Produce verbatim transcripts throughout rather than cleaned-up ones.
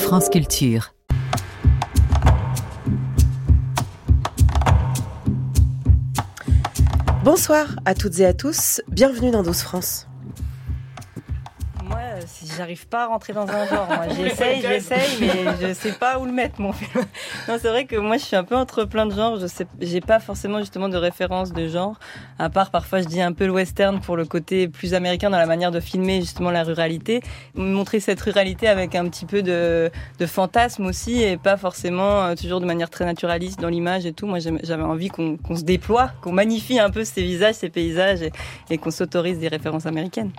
France Culture. Bonsoir à toutes et à tous, bienvenue dans douze France. Moi, si j'arrive pas à rentrer dans un genre, moi j'essaye, j'essaye, mais je sais pas où le mettre mon film. Non, c'est vrai que moi je suis un peu entre plein de genres, je sais, j'ai pas forcément justement de référence de genre, à part parfois je dis un peu le western pour le côté plus américain dans la manière de filmer justement la ruralité, montrer cette ruralité avec un petit peu de, de fantasme aussi et pas forcément toujours de manière très naturaliste dans l'image et tout. Moi j'avais envie qu'on, qu'on se déploie, qu'on magnifie un peu ces visages, ces paysages et, et qu'on s'autorise des références américaines.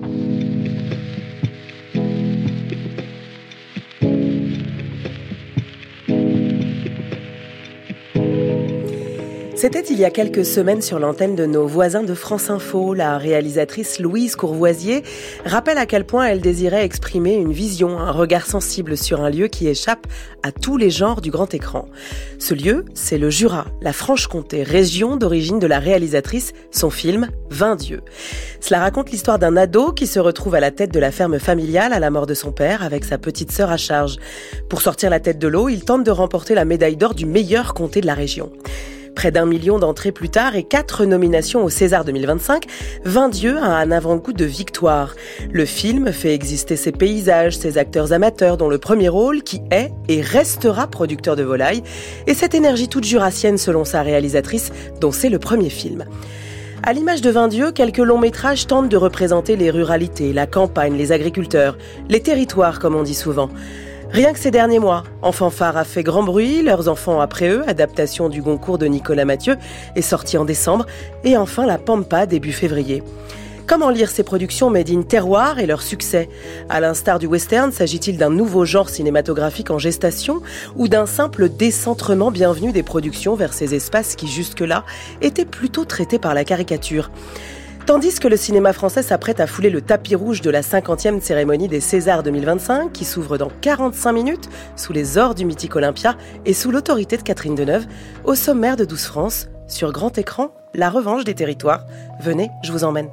C'était il y a quelques semaines sur l'antenne de nos voisins de France Info. La réalisatrice Louise Courvoisier rappelle à quel point elle désirait exprimer une vision, un regard sensible sur un lieu qui échappe à tous les genres du grand écran. Ce lieu, c'est le Jura, la Franche-Comté, région d'origine de la réalisatrice, son film vingt dieux. Cela raconte l'histoire d'un ado qui se retrouve à la tête de la ferme familiale à la mort de son père avec sa petite sœur à charge. Pour sortir la tête de l'eau, il tente de remporter la médaille d'or du meilleur comté de la région. Près d'un million d'entrées plus tard et quatre nominations au César deux mille vingt-cinq, vingt dieux a un avant-goût de victoire. Le film fait exister ses paysages, ses acteurs amateurs dont le premier rôle qui est et restera producteur de volailles et cette énergie toute jurassienne selon sa réalisatrice dont c'est le premier film. À l'image de vingt dieux, quelques longs métrages tentent de représenter les ruralités, la campagne, les agriculteurs, les territoires comme on dit souvent. Rien que ces derniers mois, Enfants phares a fait grand bruit, Leurs enfants après eux, adaptation du Goncourt de Nicolas Mathieu, est sorti en décembre, et enfin La Pampa début février. Comment lire ces productions made in terroir et leur succès ? À l'instar du western, s'agit-il d'un nouveau genre cinématographique en gestation ou d'un simple décentrement bienvenu des productions vers ces espaces qui jusque-là étaient plutôt traités par la caricature ? Tandis que le cinéma français s'apprête à fouler le tapis rouge de la cinquantième cérémonie des Césars deux mille vingt-cinq, qui s'ouvre dans quarante-cinq minutes, sous les ors du mythique Olympia et sous l'autorité de Catherine Deneuve, au sommaire de douze France, sur grand écran, la revanche des territoires. Venez, je vous emmène.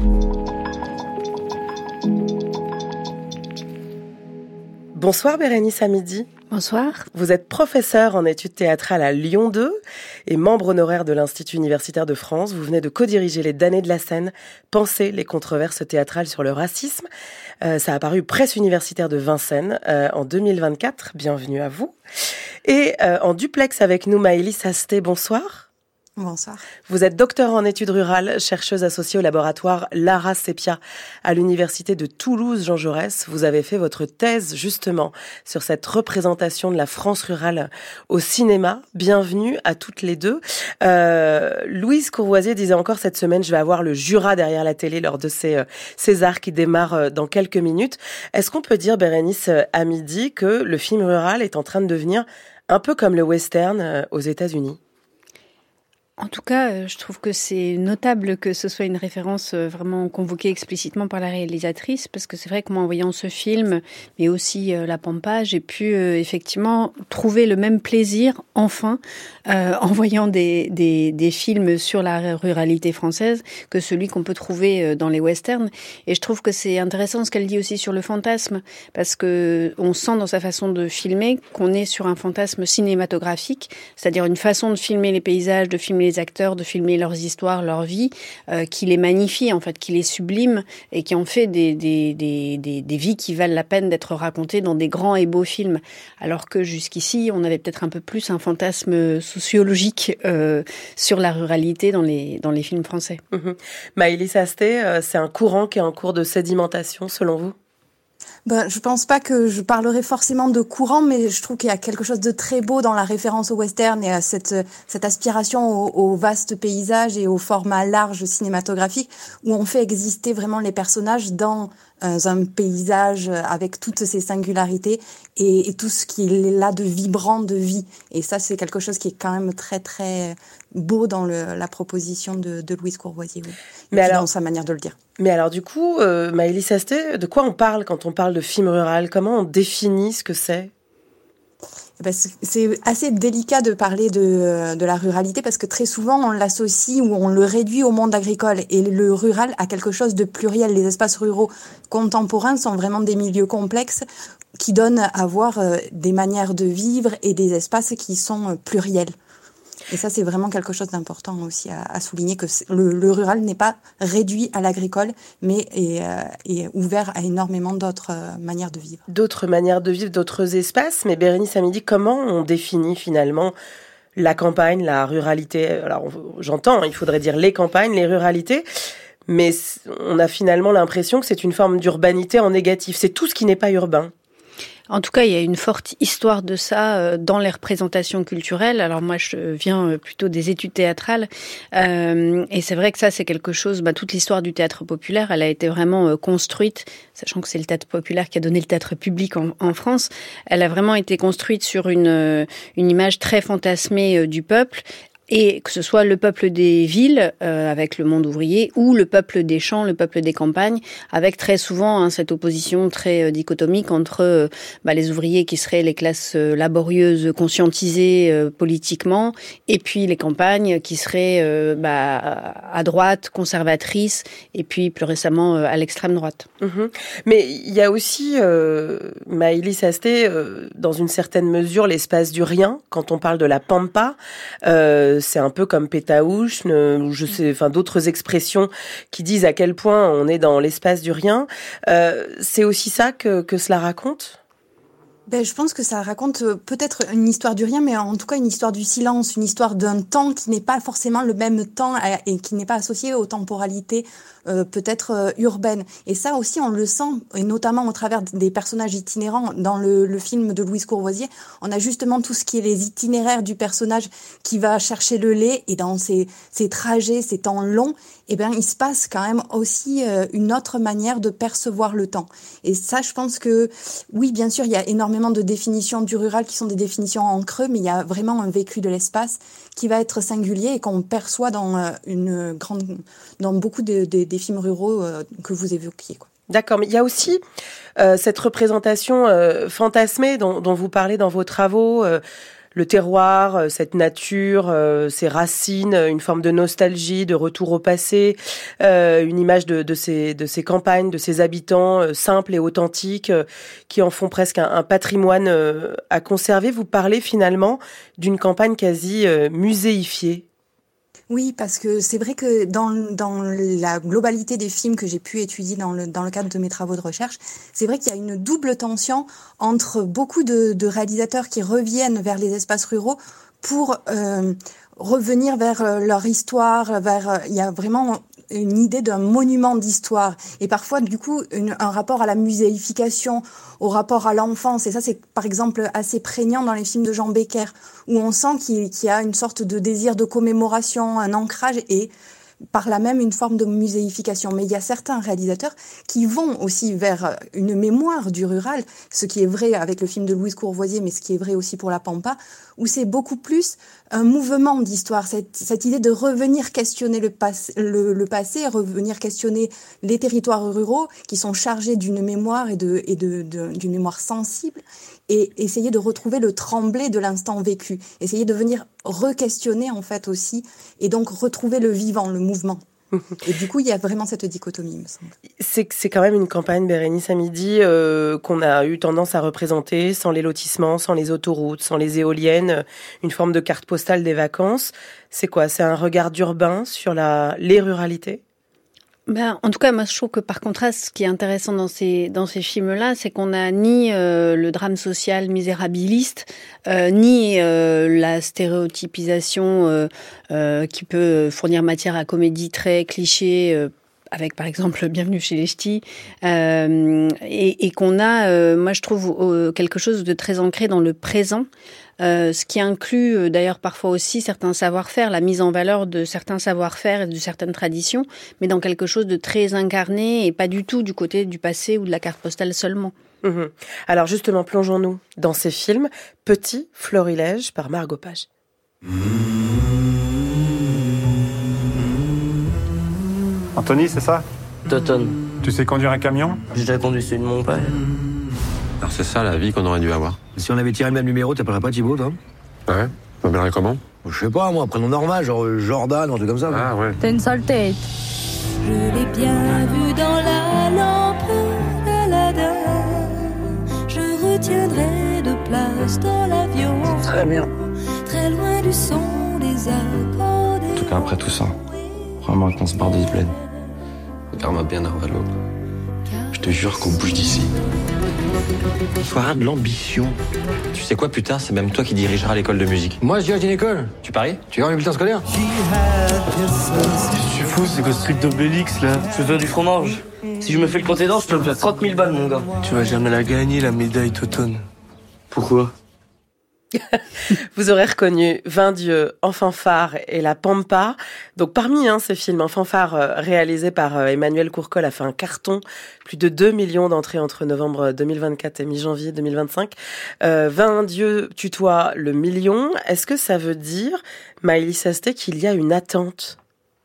Bonsoir Bérénice Hamidi. Bonsoir. Vous êtes professeure en études théâtrales à Lyon deux et membre honoraire de l'Institut universitaire de France. Vous venez de co-diriger les damnés de la scène, Penser les controverses théâtrales sur le racisme. Euh, ça a paru Presse universitaire de Vincennes euh, en deux mille vingt-quatre. Bienvenue à vous. Et euh, en duplex avec nous, Maëlys Asté, bonsoir. Bonsoir. Vous êtes docteur en études rurales, chercheuse associée au laboratoire Lara Sepia à l'université de Toulouse Jean Jaurès. Vous avez fait votre thèse justement sur cette représentation de la France rurale au cinéma. Bienvenue à toutes les deux. Euh, Louise Courvoisier disait encore cette semaine, je vais avoir le Jura derrière la télé lors de ces euh, Césars qui démarrent euh, dans quelques minutes. Est-ce qu'on peut dire, Bérénice Hamidi, que le film rural est en train de devenir un peu comme le western euh, aux États-Unis ? En tout cas, je trouve que c'est notable que ce soit une référence vraiment convoquée explicitement par la réalisatrice, parce que c'est vrai que moi, en voyant ce film, mais aussi euh, La Pampa, j'ai pu euh, effectivement trouver le même plaisir, enfin, euh, en voyant des, des, des films sur la ruralité française que celui qu'on peut trouver dans les westerns. Et je trouve que c'est intéressant ce qu'elle dit aussi sur le fantasme, parce que on sent dans sa façon de filmer qu'on est sur un fantasme cinématographique, c'est-à-dire une façon de filmer les paysages, de filmer les acteurs, de filmer leurs histoires, leur vie, euh, qui les magnifie en fait, qui les sublime et qui en fait des, des, des, des, des vies qui valent la peine d'être racontées dans des grands et beaux films. Alors que jusqu'ici, on avait peut-être un peu plus un fantasme sociologique euh, sur la ruralité dans les, dans les films français. Mmh. Maëlys Asté, euh, c'est un courant qui est en cours de sédimentation selon vous ? Ben, je pense pas que je parlerai forcément de courant, mais je trouve qu'il y a quelque chose de très beau dans la référence au western et à cette, cette aspiration au, au vaste paysage et au format large cinématographique où on fait exister vraiment les personnages dans euh, un paysage avec toutes ses singularités et, et tout ce qui est là de vibrant de vie. Et ça, c'est quelque chose qui est quand même très, très beau dans le, la proposition de, de Louise Courvoisier, oui. Mais alors, dans sa manière de le dire. Mais alors du coup, euh, Maëlys Asté, de quoi on parle quand on parle de film rural ? Comment on définit ce que c'est ? C'est assez délicat de parler de, de la ruralité parce que très souvent on l'associe ou on le réduit au monde agricole et le rural a quelque chose de pluriel. Les espaces ruraux contemporains sont vraiment des milieux complexes qui donnent à voir des manières de vivre et des espaces qui sont pluriels. Et ça, c'est vraiment quelque chose d'important aussi à, à souligner, que le, le rural n'est pas réduit à l'agricole, mais est, euh, est ouvert à énormément d'autres euh, manières de vivre. D'autres manières de vivre, d'autres espaces. Mais Bérénice Hamidi, comment on définit finalement la campagne, la ruralité ? Alors, j'entends, il faudrait dire les campagnes, les ruralités, mais on a finalement l'impression que c'est une forme d'urbanité en négatif. C'est tout ce qui n'est pas urbain. En tout cas, il y a une forte histoire de ça dans les représentations culturelles. Alors moi, je viens plutôt des études théâtrales, euh, et c'est vrai que ça, c'est quelque chose. Bah, toute l'histoire du théâtre populaire, elle a été vraiment construite, sachant que c'est le théâtre populaire qui a donné le théâtre public en, en France. Elle a vraiment été construite sur une une image très fantasmée du peuple. Et que ce soit le peuple des villes, euh, avec le monde ouvrier, ou le peuple des champs, le peuple des campagnes, avec très souvent hein, cette opposition très euh, dichotomique entre euh, bah, les ouvriers qui seraient les classes euh, laborieuses, conscientisées euh, politiquement, et puis les campagnes qui seraient euh, bah, à droite, conservatrices, et puis plus récemment euh, à l'extrême droite. Mmh. Mais il y a aussi, euh, Maëlys Asté, euh, dans une certaine mesure, l'espace du rien, quand on parle de la pampa, euh, c'est un peu comme Pétaouche, ou je sais, enfin d'autres expressions qui disent à quel point on est dans l'espace du rien. Euh, c'est aussi ça que, que cela raconte ? Ben, je pense que ça raconte peut-être une histoire du rien, mais en tout cas une histoire du silence, une histoire d'un temps qui n'est pas forcément le même temps et qui n'est pas associé aux temporalités euh, peut-être euh, urbaines. Et ça aussi, on le sent, et notamment au travers des personnages itinérants. Dans le, le film de Louise Courvoisier, on a justement tout ce qui est les itinéraires du personnage qui va chercher le lait, et dans ces, ces trajets, ces temps longs, eh ben, il se passe quand même aussi euh, une autre manière de percevoir le temps. Et ça, je pense que, oui, bien sûr, il y a énormément de définitions du rural qui sont des définitions en creux, mais il y a vraiment un vécu de l'espace qui va être singulier et qu'on perçoit dans euh, une grande, dans beaucoup de, de, des films ruraux euh, que vous évoquiez, quoi. D'accord, mais il y a aussi euh, cette représentation euh, fantasmée dont, dont vous parlez dans vos travaux, euh, le terroir, euh, cette nature, euh, ses racines, une forme de nostalgie, de retour au passé, euh, une image de, de, ces, de ces campagnes, de ces habitants euh, simples et authentiques euh, qui en font presque un, un patrimoine euh, à conserver. Vous parlez finalement d'une campagne quasi euh, muséifiée. Oui, parce que c'est vrai que dans, dans la globalité des films que j'ai pu étudier dans le, dans le cadre de mes travaux de recherche, c'est vrai qu'il y a une double tension entre beaucoup de, de réalisateurs qui reviennent vers les espaces ruraux pour euh, revenir vers leur histoire, vers, il y a vraiment une idée d'un monument d'histoire et parfois du coup une, un rapport à la muséification, au rapport à l'enfance, et ça c'est par exemple assez prégnant dans les films de Jean Becker où on sent qu'il, qu'il y a une sorte de désir de commémoration, un ancrage et par là même une forme de muséification. Mais il y a certains réalisateurs qui vont aussi vers une mémoire du rural, ce qui est vrai avec le film de Louise Courvoisier, mais ce qui est vrai aussi pour La Pampa, où c'est beaucoup plus un mouvement d'histoire, cette, cette idée de revenir questionner le, pas, le, le passé, revenir questionner les territoires ruraux qui sont chargés d'une mémoire et, de, et de, de, d'une mémoire sensible, et essayer de retrouver le tremblé de l'instant vécu, essayer de venir re-questionner en fait aussi, et donc retrouver le vivant, le mouvement. Et du coup, il y a vraiment cette dichotomie, me semble. C'est, c'est quand même une campagne, Bérénice Hamidi, euh, qu'on a eu tendance à représenter sans les lotissements, sans les autoroutes, sans les éoliennes, une forme de carte postale des vacances. C'est quoi ? C'est un regard d'urbain sur la, les ruralités ? Ben, en tout cas, moi, je trouve que par contraste, ce qui est intéressant dans ces dans ces films-là, c'est qu'on n'a ni euh, le drame social misérabiliste, euh, ni euh, la stéréotypisation euh, euh, qui peut fournir matière à comédie très cliché, euh, avec par exemple Bienvenue chez les Ch'tis, euh, et, et qu'on a, euh, moi, je trouve euh, quelque chose de très ancré dans le présent. Euh, ce qui inclut euh, d'ailleurs parfois aussi certains savoir-faire, la mise en valeur de certains savoir-faire et de certaines traditions, mais dans quelque chose de très incarné et pas du tout du côté du passé ou de la carte postale seulement. Mmh. Alors justement, plongeons-nous dans ces films. Petit Florilège par Margot Page. Anthony, c'est ça ? Toton. Tu sais conduire un camion ? J'ai déjà conduit celui de mon père. Alors c'est ça la vie qu'on aurait dû avoir. Si on avait tiré le même numéro, t'appellerais pas Thibaut, toi? Ouais, tu m'appellerais comment? Je sais pas, moi, prénom normal, genre Jordan, un truc comme ça. Ah ouais. T'as une sale tête. Je l'ai bien vu dans la lampe d'Aladin. Je retiendrai de place dans l'avion. Très bien. Très loin du son des accords. En tout cas, après tout ça, vraiment qu'on se barre de ce bled. Regarde-moi bien, Narvalo. Je te jure qu'on bouge d'ici. Faut arrêter de l'ambition. Tu sais quoi, putain, c'est même toi qui dirigeras l'école de musique. Moi, je dirige une école. Tu paries? Tu as un bulletin scolaire? Qu'est-ce que tu fous? C'est quoi ce truc d'Obélix, là? Je veux faire du fromage. Si je me fais le compter d'or, je peux me faire trente mille balles, mon gars. Tu vas jamais la gagner, la médaille Totone. Pourquoi? Vous aurez reconnu Vingt dieux, En fanfare et La Pampa. Donc parmi hein, ces films, En fanfare euh, réalisé par euh, Emmanuel Courcol a fait un carton, plus de deux millions d'entrées entre novembre deux mille vingt-quatre et mi-janvier deux mille vingt-cinq. Euh, Vingt dieux tutoie le million. Est-ce que ça veut dire, Maëlys Asté, qu'il y a une attente ?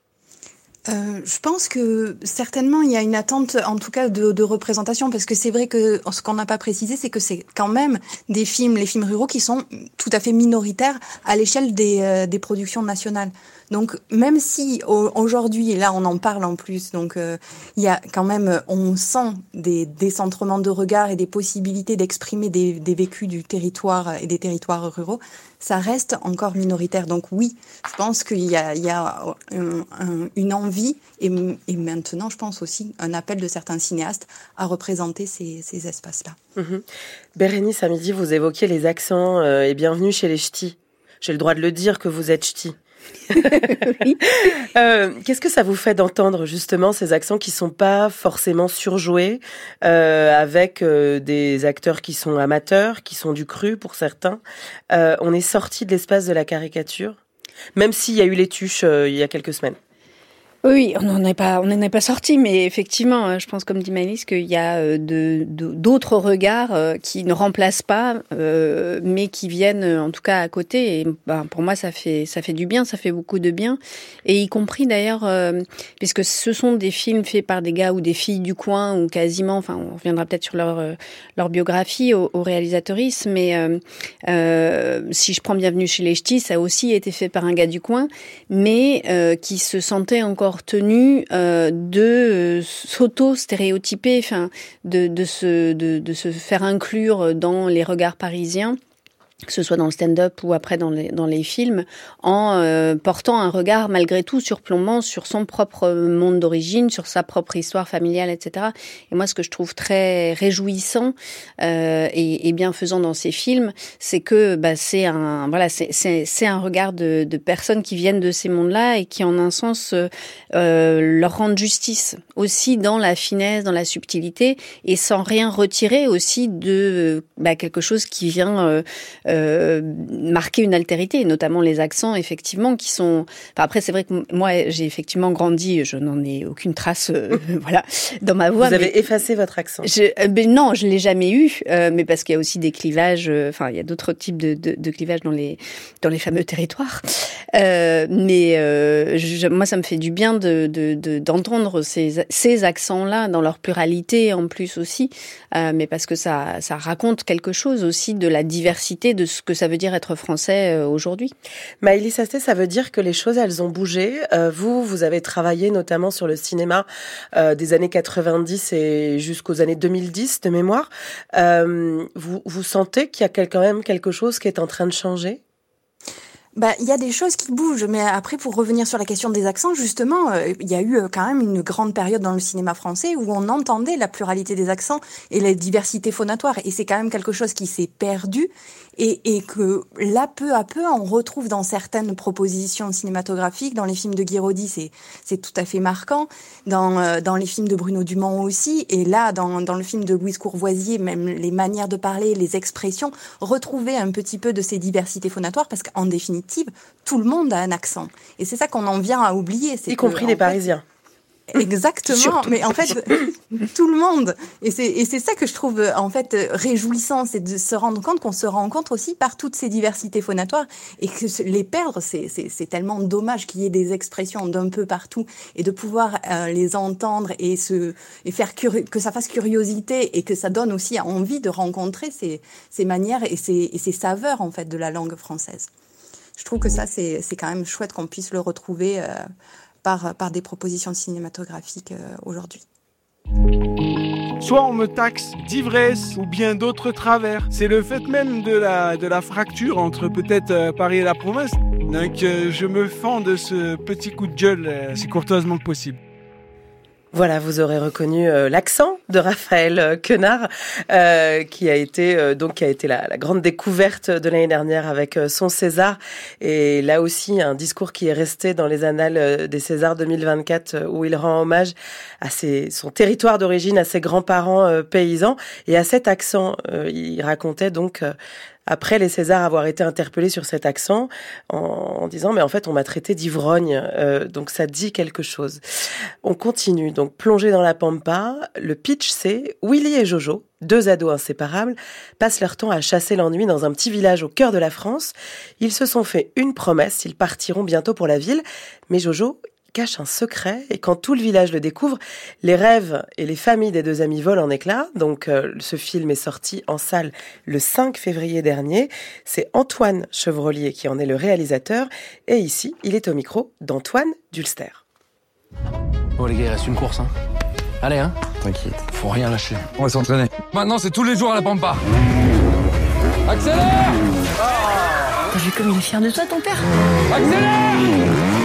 Euh, je pense que certainement il y a une attente, en tout cas de, de représentation, parce que c'est vrai que ce qu'on n'a pas précisé, c'est que c'est quand même des films, les films ruraux, qui sont tout à fait minoritaires à l'échelle des, euh, des productions nationales. Donc même si aujourd'hui, et là on en parle en plus, donc euh, il y a quand même, on sent des décentrements de regard et des possibilités d'exprimer des, des vécus du territoire et des territoires ruraux, ça reste encore minoritaire. Donc oui, je pense qu'il y a, il y a un, un, une envie et, et maintenant, je pense aussi un appel de certains cinéastes à représenter ces, ces espaces-là. Mmh. Bérénice, à midi, vous évoquiez les accents euh, et bienvenue chez les ch'tis. J'ai le droit de le dire que vous êtes ch'tis. Oui. euh, qu'est-ce que ça vous fait d'entendre justement ces accents qui sont pas forcément surjoués, euh, avec euh, des acteurs qui sont amateurs, qui sont du cru pour certains. Euh, on est sorti de l'espace de la caricature, même s'il y a eu les tuches euh, il y a quelques semaines. Oui, on n'en est pas, on n'en est pas sorti, mais effectivement, je pense, comme dit Maëlys, qu'il y a de, de, d'autres regards qui ne remplacent pas, euh, mais qui viennent, en tout cas, à côté. Et ben, pour moi, ça fait, ça fait du bien, ça fait beaucoup de bien, et y compris d'ailleurs, euh, puisque ce sont des films faits par des gars ou des filles du coin, ou quasiment. Enfin, on reviendra peut-être sur leur leur biographie aux, aux réalisatrices, mais euh, euh, si je prends Bienvenue chez les Ch'tis, ça a aussi été fait par un gars du coin, mais euh, qui se sentait encore tenu euh, de euh, s'auto-stéréotyper, enfin, de, de, se, de, de se faire inclure dans les regards parisiens, que ce soit dans le stand-up ou après dans les, dans les films, en euh, portant un regard malgré tout surplombant sur son propre monde d'origine, sur sa propre histoire familiale, et cetera. Et moi, ce que je trouve très réjouissant euh, et, et bienfaisant dans ces films, c'est que bah, c'est un voilà, c'est, c'est, c'est un regard de, de personnes qui viennent de ces mondes-là et qui, en un sens, euh, leur rendent justice aussi dans la finesse, dans la subtilité, et sans rien retirer aussi de bah, quelque chose qui vient euh, Euh, marquer une altérité, notamment les accents, effectivement, qui sont... Enfin, après, c'est vrai que moi, j'ai effectivement grandi, je n'en ai aucune trace, euh, voilà, dans ma voix. Vous avez mais... effacé votre accent. Je... Euh, ben non, je l'ai jamais eu, euh, mais parce qu'il y a aussi des clivages, euh, enfin, il y a d'autres types de, de, de clivages dans les, dans les fameux territoires. Euh, mais euh, je, moi, ça me fait du bien de, de, de, d'entendre ces, ces accents-là, dans leur pluralité en plus aussi, euh, mais parce que ça, ça raconte quelque chose aussi de la diversité de ce que ça veut dire être français euh, aujourd'hui. Maëlys Asté, ça veut dire que les choses, elles ont bougé. Euh, vous, vous avez travaillé notamment sur le cinéma euh, des années quatre-vingt-dix et jusqu'aux années deux mille dix, de mémoire. Euh, vous, vous sentez qu'il y a quand même quelque chose qui est en train de changer ? Bah, il y a des choses qui bougent, mais après, pour revenir sur la question des accents, justement, euh, il y a eu euh, quand même une grande période dans le cinéma français où on entendait la pluralité des accents et la diversité phonatoire, et c'est quand même quelque chose qui s'est perdu, et, et que là, peu à peu, on retrouve dans certaines propositions cinématographiques. Dans les films de Guy Roddy, c'est, c'est tout à fait marquant, dans, euh, dans les films de Bruno Dumont aussi, et là, dans, dans le film de Louise Courvoisier, même les manières de parler, les expressions, retrouver un petit peu de ces diversités phonatoires, parce qu'en définitive, tout le monde a un accent. Et c'est ça qu'on en vient à oublier. C'est y compris les Parisiens. Exactement, Surtout. mais en fait, tout le monde. Et c'est, et c'est ça que je trouve en fait réjouissant, c'est de se rendre compte qu'on se rencontre aussi par toutes ces diversités phonatoires et que les perdre, c'est, c'est, c'est tellement dommage qu'il y ait des expressions d'un peu partout et de pouvoir euh, les entendre et, se, et faire curi- que ça fasse curiosité et que ça donne aussi envie de rencontrer ces, ces manières et ces, et ces saveurs en fait de la langue française. Je trouve que ça, c'est, c'est quand même chouette qu'on puisse le retrouver euh, par, par des propositions cinématographiques euh, aujourd'hui. Soit on me taxe d'ivresse ou bien d'autres travers. C'est le fait même de la, de la fracture entre peut-être euh, Paris et la province. Donc euh, je me fends de ce petit coup de gueule euh, si courtoisement que possible. Voilà, vous aurez reconnu euh, l'accent de Raphaël Quenard, euh, qui a été euh, donc qui a été la, la grande découverte de l'année dernière avec euh, son César, et là aussi un discours qui est resté dans les annales euh, des Césars deux mille vingt-quatre, euh, où il rend hommage à ses, son territoire d'origine, à ses grands-parents euh, paysans, et à cet accent. Euh, il racontait donc euh, après les Césars avoir été interpellé sur cet accent en, en disant mais en fait on m'a traité d'ivrogne, euh, donc ça dit quelque chose. On continue, donc plongé dans la pampa. Le pitch c'est Willy et Jojo, deux ados inséparables, passent leur temps à chasser l'ennui dans un petit village au cœur de la France. Ils se sont fait une promesse, ils partiront bientôt pour la ville, mais Jojo cache un secret, et quand tout le village le découvre, les rêves et les familles des deux amis volent en éclats. Donc euh, ce film est sorti en salle le cinq février dernier. C'est Antoine Chevrolier qui en est le réalisateur, et ici, il est au micro d'Antoine Dulster. Bon les gars, il reste une course, hein. Allez, hein. T'inquiète. Faut rien lâcher. On va s'entraîner. Maintenant, c'est tous les jours à la pampa. Accélère. T'as vu comme il est fier de toi, ton père? Accélère.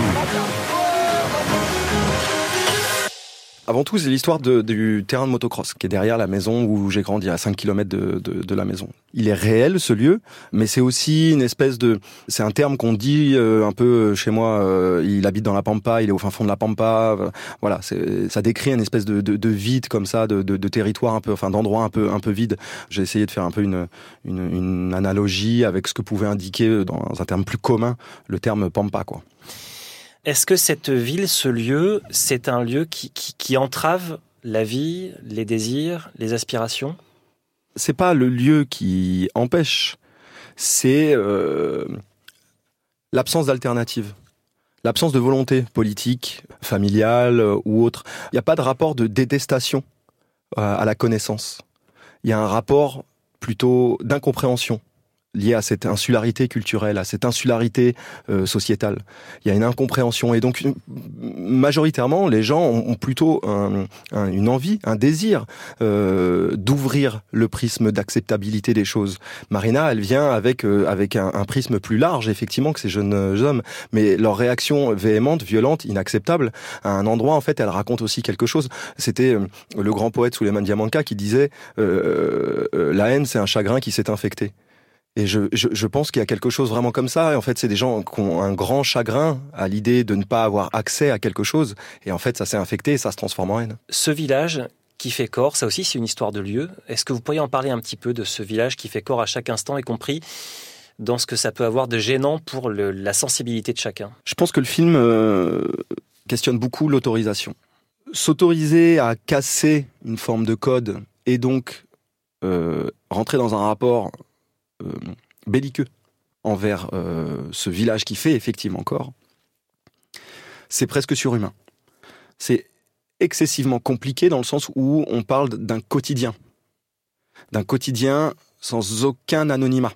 Avant tout, c'est l'histoire de, du terrain de motocross qui est derrière la maison où j'ai grandi, à cinq kilomètres de, de, de la maison. Il est réel, ce lieu, mais c'est aussi une espèce de... C'est un terme qu'on dit euh, un peu chez moi, euh, il habite dans la pampa, il est au fin fond de la pampa. Euh, voilà, c'est, ça décrit une espèce de, de, de vide comme ça, de, de, de territoire un peu, enfin d'endroit un peu, un peu vide. J'ai essayé de faire un peu une, une, une analogie avec ce que pouvait indiquer, dans un terme plus commun, le terme pampa, quoi. Est-ce que cette ville, ce lieu, c'est un lieu qui, qui, qui entrave la vie, les désirs, les aspirations ? C'est pas le lieu qui empêche, c'est euh, l'absence d'alternative, l'absence de volonté politique, familiale euh, ou autre. Il n'y a pas de rapport de détestation euh, à la connaissance. Il y a un rapport plutôt d'incompréhension lié à cette insularité culturelle, à cette insularité euh, sociétale. Il y a une incompréhension, et donc majoritairement les gens ont, ont plutôt un, un, une envie, un désir euh, d'ouvrir le prisme d'acceptabilité des choses. Marina, elle vient avec euh, avec un, un prisme plus large, effectivement, que ces jeunes hommes, mais leur réaction véhémente, violente, inacceptable, à un endroit, en fait, elle raconte aussi quelque chose. C'était euh, le grand poète Souleymane Diamanka qui disait euh, euh, la haine, c'est un chagrin qui s'est infecté. Et je, je, je pense qu'il y a quelque chose vraiment comme ça. Et en fait, c'est des gens qui ont un grand chagrin à l'idée de ne pas avoir accès à quelque chose. Et en fait, ça s'est infecté et ça se transforme en haine. Ce village qui fait corps, ça aussi, c'est une histoire de lieu. Est-ce que vous pourriez en parler un petit peu de ce village qui fait corps à chaque instant, y compris dans ce que ça peut avoir de gênant pour le, la sensibilité de chacun ? Je pense que le film euh, questionne beaucoup l'autorisation. S'autoriser à casser une forme de code et donc euh, rentrer dans un rapport Euh, belliqueux envers euh, ce village qui fait effectivement corps, c'est presque surhumain. C'est excessivement compliqué dans le sens où on parle d'un quotidien, d'un quotidien sans aucun anonymat,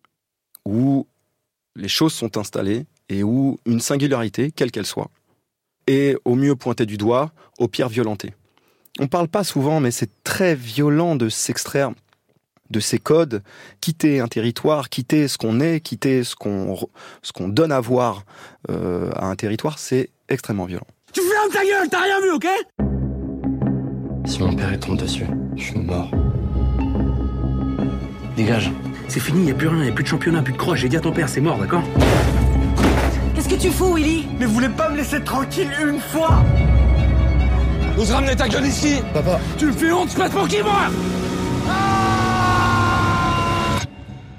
où les choses sont installées et où une singularité, quelle qu'elle soit, est au mieux pointée du doigt, au pire violentée. On ne parle pas souvent, mais c'est très violent de s'extraire de ces codes, quitter un territoire, quitter ce qu'on est, quitter ce qu'on, ce qu'on donne à voir euh, à un territoire, c'est extrêmement violent. Tu fermes ta gueule, t'as rien vu, ok ? Si mon père il tombe dessus, je suis mort. Dégage. C'est fini, y a plus rien, y a plus de championnat, plus de croix. J'ai dit à ton père, c'est mort, d'accord ? Qu'est-ce que tu fous, Willy ? Mais vous voulez pas me laisser tranquille une fois ? Ose ramener ta gueule ici ? Papa. Tu me fais honte, je passe pour qui, moi ?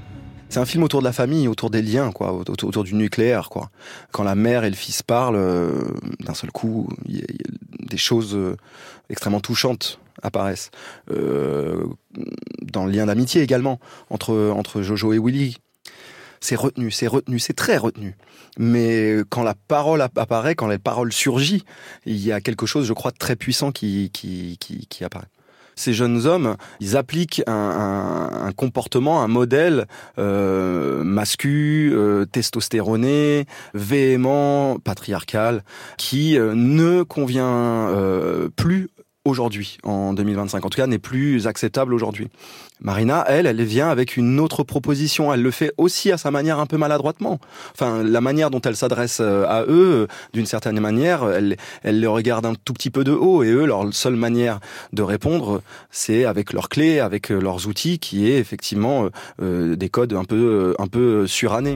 C'est un film autour de la famille, autour des liens, quoi, autour, autour du nucléaire, quoi. Quand la mère et le fils parlent, euh, d'un seul coup, il y, y a des choses euh, extrêmement touchantes apparaissent. Euh, dans le lien d'amitié également, entre, entre Jojo et Willy. C'est retenu, c'est retenu, c'est très retenu. Mais quand la parole apparaît, quand la parole surgit, il y a quelque chose, je crois, de très puissant qui, qui, qui, qui apparaît. Ces jeunes hommes, ils appliquent un, un, un comportement, un modèle euh, mascu, euh, testostéroné, véhément, patriarcal, qui euh, ne convient euh, plus aujourd'hui, en deux mille vingt-cinq. En tout cas, n'est plus acceptable aujourd'hui. Marina, elle, elle vient avec une autre proposition. Elle le fait aussi à sa manière un peu maladroitement. Enfin, la manière dont elle s'adresse à eux, d'une certaine manière, elle, elle les regarde un tout petit peu de haut. Et eux, leur seule manière de répondre, c'est avec leurs clés, avec leurs outils, qui est effectivement euh, des codes un peu, un peu surannés.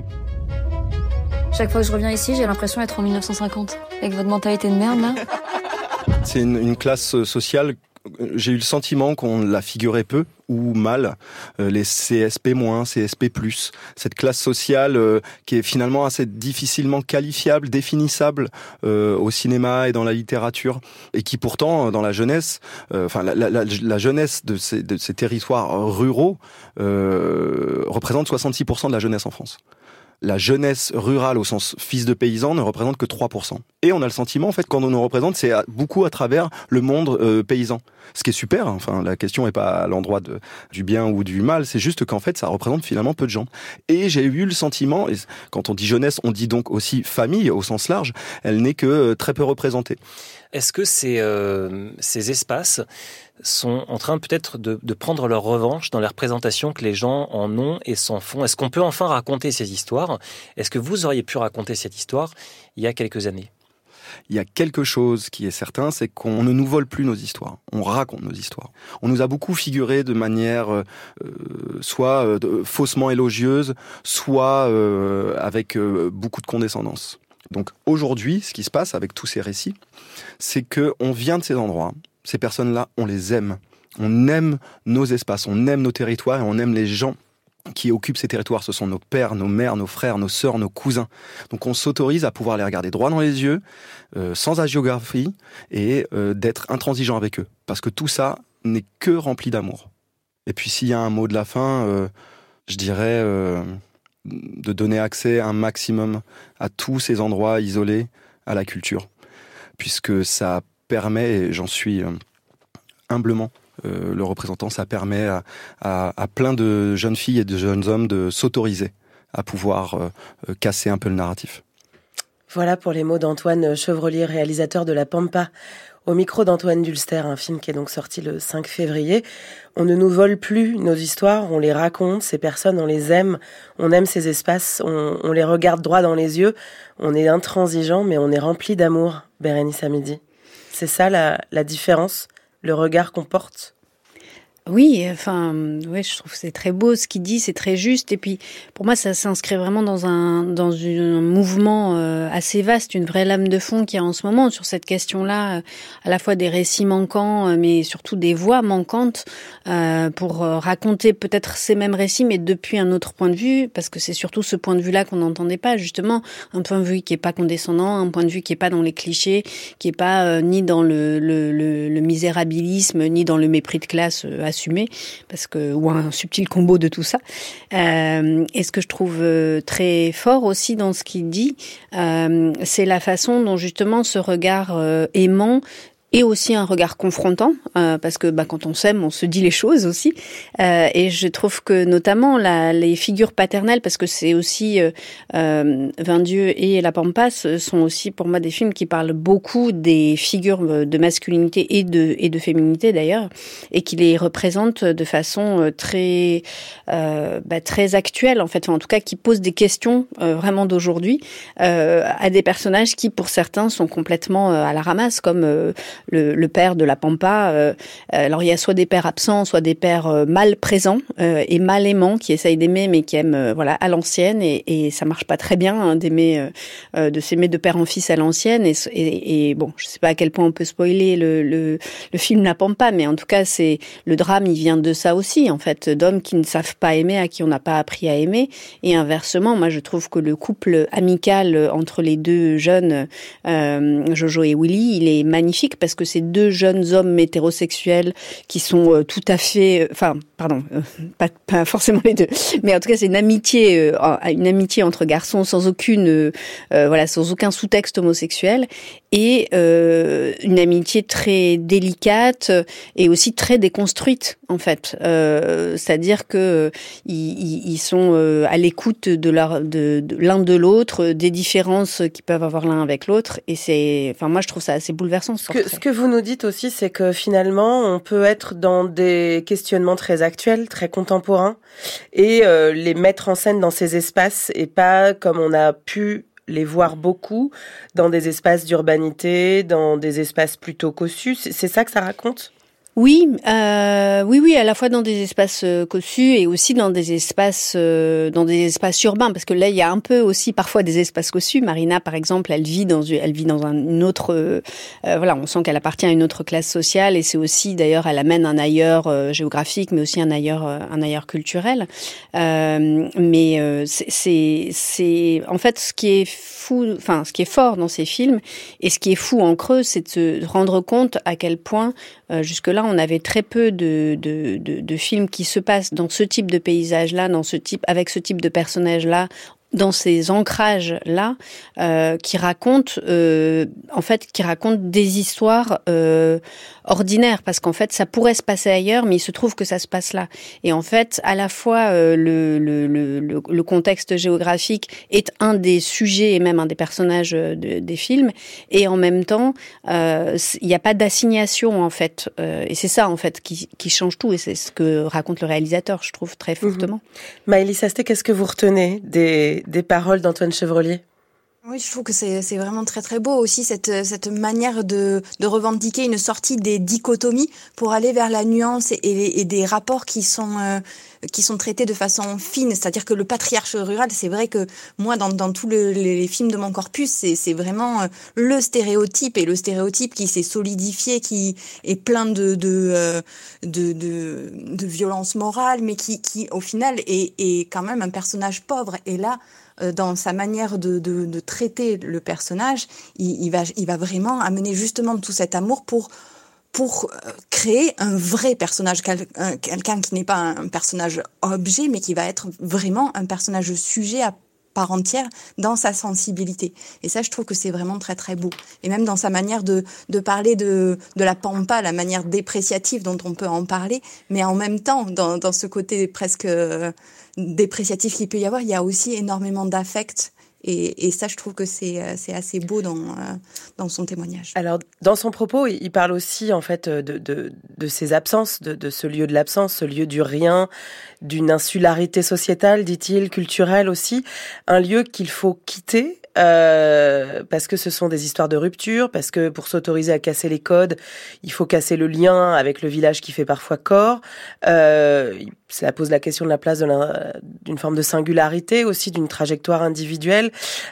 Chaque fois que je reviens ici, j'ai l'impression d'être en mille neuf cent cinquante. Avec votre mentalité de merde, là. C'est une, une classe sociale, j'ai eu le sentiment qu'on la figurait peu ou mal, euh, les C S P moins, C S P plus, cette classe sociale euh, qui est finalement assez difficilement qualifiable, définissable euh, au cinéma et dans la littérature, et qui pourtant, dans la jeunesse, euh, enfin la, la, la, la jeunesse de ces, de ces territoires ruraux euh, représente soixante-six pour cent de la jeunesse en France. La jeunesse rurale au sens fils de paysan ne représente que trois pour cent. Et on a le sentiment, en fait, quand on nous représente, c'est beaucoup à travers le monde euh, paysan. Ce qui est super, hein. Enfin, la question n'est pas à l'endroit de, du bien ou du mal, c'est juste qu'en fait, ça représente finalement peu de gens. Et j'ai eu le sentiment, et quand on dit jeunesse, on dit donc aussi famille au sens large, elle n'est que euh, très peu représentée. Est-ce que ces, euh, ces espaces sont en train peut-être de, de prendre leur revanche dans les représentations que les gens en ont et s'en font? Est-ce qu'on peut enfin raconter ces histoires? Est-ce que vous auriez pu raconter cette histoire il y a quelques années? Il y a quelque chose qui est certain, c'est qu'on ne nous vole plus nos histoires. On raconte nos histoires. On nous a beaucoup figuré de manière euh, soit euh, de, faussement élogieuse, soit euh, avec euh, beaucoup de condescendance. Donc aujourd'hui, ce qui se passe avec tous ces récits, c'est qu'on vient de ces endroits. Ces personnes-là, on les aime. On aime nos espaces, on aime nos territoires et on aime les gens qui occupent ces territoires. Ce sont nos pères, nos mères, nos frères, nos sœurs, nos cousins. Donc on s'autorise à pouvoir les regarder droit dans les yeux, euh, sans agiographie, et euh, d'être intransigeant avec eux. Parce que tout ça n'est que rempli d'amour. Et puis s'il y a un mot de la fin, euh, je dirais euh, de donner accès un maximum à tous ces endroits isolés à la culture. Puisque ça permet, et j'en suis euh, humblement euh, le représentant, ça permet à, à, à plein de jeunes filles et de jeunes hommes de s'autoriser à pouvoir euh, casser un peu le narratif. Voilà pour les mots d'Antoine Chevrolier, réalisateur de La Pampa. Au micro d'Antoine Dulster, un film qui est donc sorti le cinq février. On ne nous vole plus nos histoires, on les raconte, ces personnes, on les aime, on aime ces espaces, on, on les regarde droit dans les yeux, on est intransigeant, mais on est rempli d'amour, Bérénice Hamidi. C'est ça la, la différence, le regard qu'on porte? Oui, enfin, ouais, je trouve que c'est très beau ce qu'il dit, c'est très juste. Et puis, pour moi, ça s'inscrit vraiment dans un dans un mouvement euh, assez vaste, une vraie lame de fond qu'il y a en ce moment sur cette question-là, euh, à la fois des récits manquants, euh, mais surtout des voix manquantes euh, pour euh, raconter peut-être ces mêmes récits, mais depuis un autre point de vue, parce que c'est surtout ce point de vue-là qu'on n'entendait pas, justement, un point de vue qui est pas condescendant, un point de vue qui est pas dans les clichés, qui est pas euh, ni dans le, le le le misérabilisme, ni dans le mépris de classe euh, assumé, parce que ou un subtil combo de tout ça. Euh, et ce que je trouve euh, très fort aussi dans ce qu'il dit, euh, c'est la façon dont justement ce regard euh, aimant et aussi un regard confrontant, euh, parce que bah, quand on s'aime, on se dit les choses aussi. Euh, et je trouve que notamment la, les figures paternelles, parce que c'est aussi euh, euh, Vingt Dieux et La Pampa sont aussi pour moi des films qui parlent beaucoup des figures de masculinité et de et de féminité d'ailleurs, et qui les représentent de façon très euh, bah, très actuelle en fait, enfin, en tout cas qui posent des questions euh, vraiment d'aujourd'hui euh, à des personnages qui pour certains sont complètement euh, à la ramasse, comme euh, le, le père de la Pampa. Euh, alors il y a soit des pères absents, soit des pères euh, mal présents euh, et mal aimants qui essayent d'aimer mais qui aiment euh, voilà à l'ancienne et, et ça marche pas très bien hein, d'aimer euh, de s'aimer de père en fils à l'ancienne et, et, et bon je sais pas à quel point on peut spoiler le, le, le film La Pampa mais en tout cas c'est le drame il vient de ça aussi en fait d'hommes qui ne savent pas aimer à qui on n'a pas appris à aimer et inversement moi je trouve que le couple amical entre les deux jeunes euh, Jojo et Willy il est magnifique parce que c'est deux jeunes hommes hétérosexuels qui sont euh, tout à fait enfin pardon euh, pas, pas forcément les deux mais en tout cas c'est une amitié euh, une amitié entre garçons sans aucune euh, euh, voilà sans aucun sous-texte homosexuel et euh, une amitié très délicate et aussi très déconstruite en fait euh, c'est-à-dire que ils, ils sont euh, à l'écoute de leur de, de l'un de l'autre des différences qu'ils peuvent avoir l'un avec l'autre et c'est enfin moi je trouve ça assez bouleversant ce, que, ce que vous nous dites aussi c'est que finalement on peut être dans des questionnements très actuels très contemporains et euh, les mettre en scène dans ces espaces et pas comme on a pu les voir beaucoup dans des espaces d'urbanité, dans des espaces plutôt cossus. C'est ça que ça raconte ? Oui, euh, oui, oui, à la fois dans des espaces euh, cossus et aussi dans des espaces, euh, dans des espaces urbains, parce que là il y a un peu aussi parfois des espaces cossus. Marina, par exemple, elle vit dans, elle vit dans un, une autre, euh, euh, voilà, on sent qu'elle appartient à une autre classe sociale et c'est aussi, d'ailleurs, elle amène un ailleurs euh, géographique, mais aussi un ailleurs, euh, un ailleurs culturel. Euh, mais euh, c'est, c'est, c'est, en fait, ce qui est fou, enfin, ce qui est fort dans ces films et ce qui est fou en creux, c'est de se rendre compte à quel point euh, jusque-là on avait très peu de, de, de, de films qui se passent dans ce type de paysage-là, dans ce type, avec ce type de personnage-là, dans ces ancrages-là, euh, qui racontent, euh, en fait, qui racontent des histoires euh, ordinaires, parce qu'en fait, ça pourrait se passer ailleurs, mais il se trouve que ça se passe là. Et en fait, à la fois, euh, le, le, le, le contexte géographique est un des sujets et même un des personnages de, des films, et en même temps, euh, il n'y a pas d'assignation, en fait. Euh, et c'est ça, en fait, qui, qui change tout, et c'est ce que raconte le réalisateur, je trouve, très fortement. Mmh. Maëlys Asté, qu'est-ce que vous retenez des des paroles d'Antoine Chevrelier? Oui, je trouve que c'est c'est vraiment très très beau aussi cette cette manière de de revendiquer une sortie des dichotomies pour aller vers la nuance et, et, et des rapports qui sont euh, qui sont traités de façon fine, c'est-à-dire que le patriarche rural, c'est vrai que moi dans dans tous le, les films de mon corpus, c'est c'est vraiment le stéréotype et le stéréotype qui s'est solidifié, qui est plein de de de de, de violence morale, mais qui qui au final est est quand même un personnage pauvre. Et là, dans sa manière de, de, de traiter le personnage, il, il, va, il va vraiment amener justement tout cet amour pour, pour créer un vrai personnage, quelqu'un qui n'est pas un personnage objet, mais qui va être vraiment un personnage sujet à part entière dans sa sensibilité. Et ça, je trouve que c'est vraiment très très beau. Et même dans sa manière de, de parler de, de la pampa, la manière dépréciative dont on peut en parler, mais en même temps, dans, dans ce côté presque euh, dépréciatif qu'il peut y avoir, il y a aussi énormément d'affect. Et, et ça, je trouve que c'est, c'est assez beau dans, euh, dans son témoignage. Alors, dans son propos, il parle aussi, en fait, de, de, de ces absences, de, de ce lieu de l'absence, ce lieu du rien, d'une insularité sociétale, dit-il, culturelle aussi. Un lieu qu'il faut quitter, euh, parce que ce sont des histoires de rupture, parce que pour s'autoriser à casser les codes, il faut casser le lien avec le village qui fait parfois corps. Euh, ça pose la question de la place de la, d'une forme de singularité aussi, d'une trajectoire individuelle.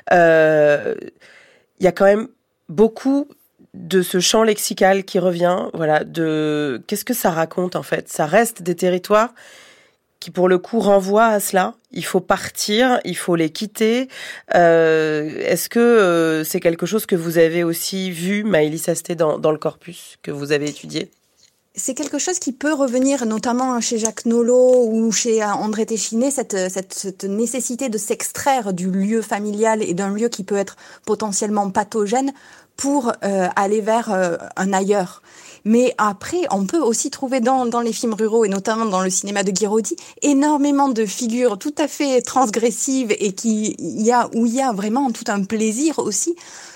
Euh, il y a quand même beaucoup de ce champ lexical qui revient, voilà, de qu'est-ce que ça raconte en fait. Ça reste des territoires qui pour le coup renvoient à cela. Il faut partir, il faut les quitter. Euh, est-ce que euh, c'est quelque chose que vous avez aussi vu, Maëlys Asté, dans, dans le corpus que vous avez étudié? C'est quelque chose qui peut revenir notamment chez Jacques Nolot ou chez André Téchiné, cette, cette, cette nécessité de s'extraire du lieu familial et d'un lieu qui peut être potentiellement pathogène pour euh, aller vers euh, un ailleurs. Mais après, on peut aussi trouver dans, dans les films ruraux et notamment dans le cinéma de Guiraudy énormément de figures tout à fait transgressives et qui, il y a, où il y a vraiment tout un plaisir aussi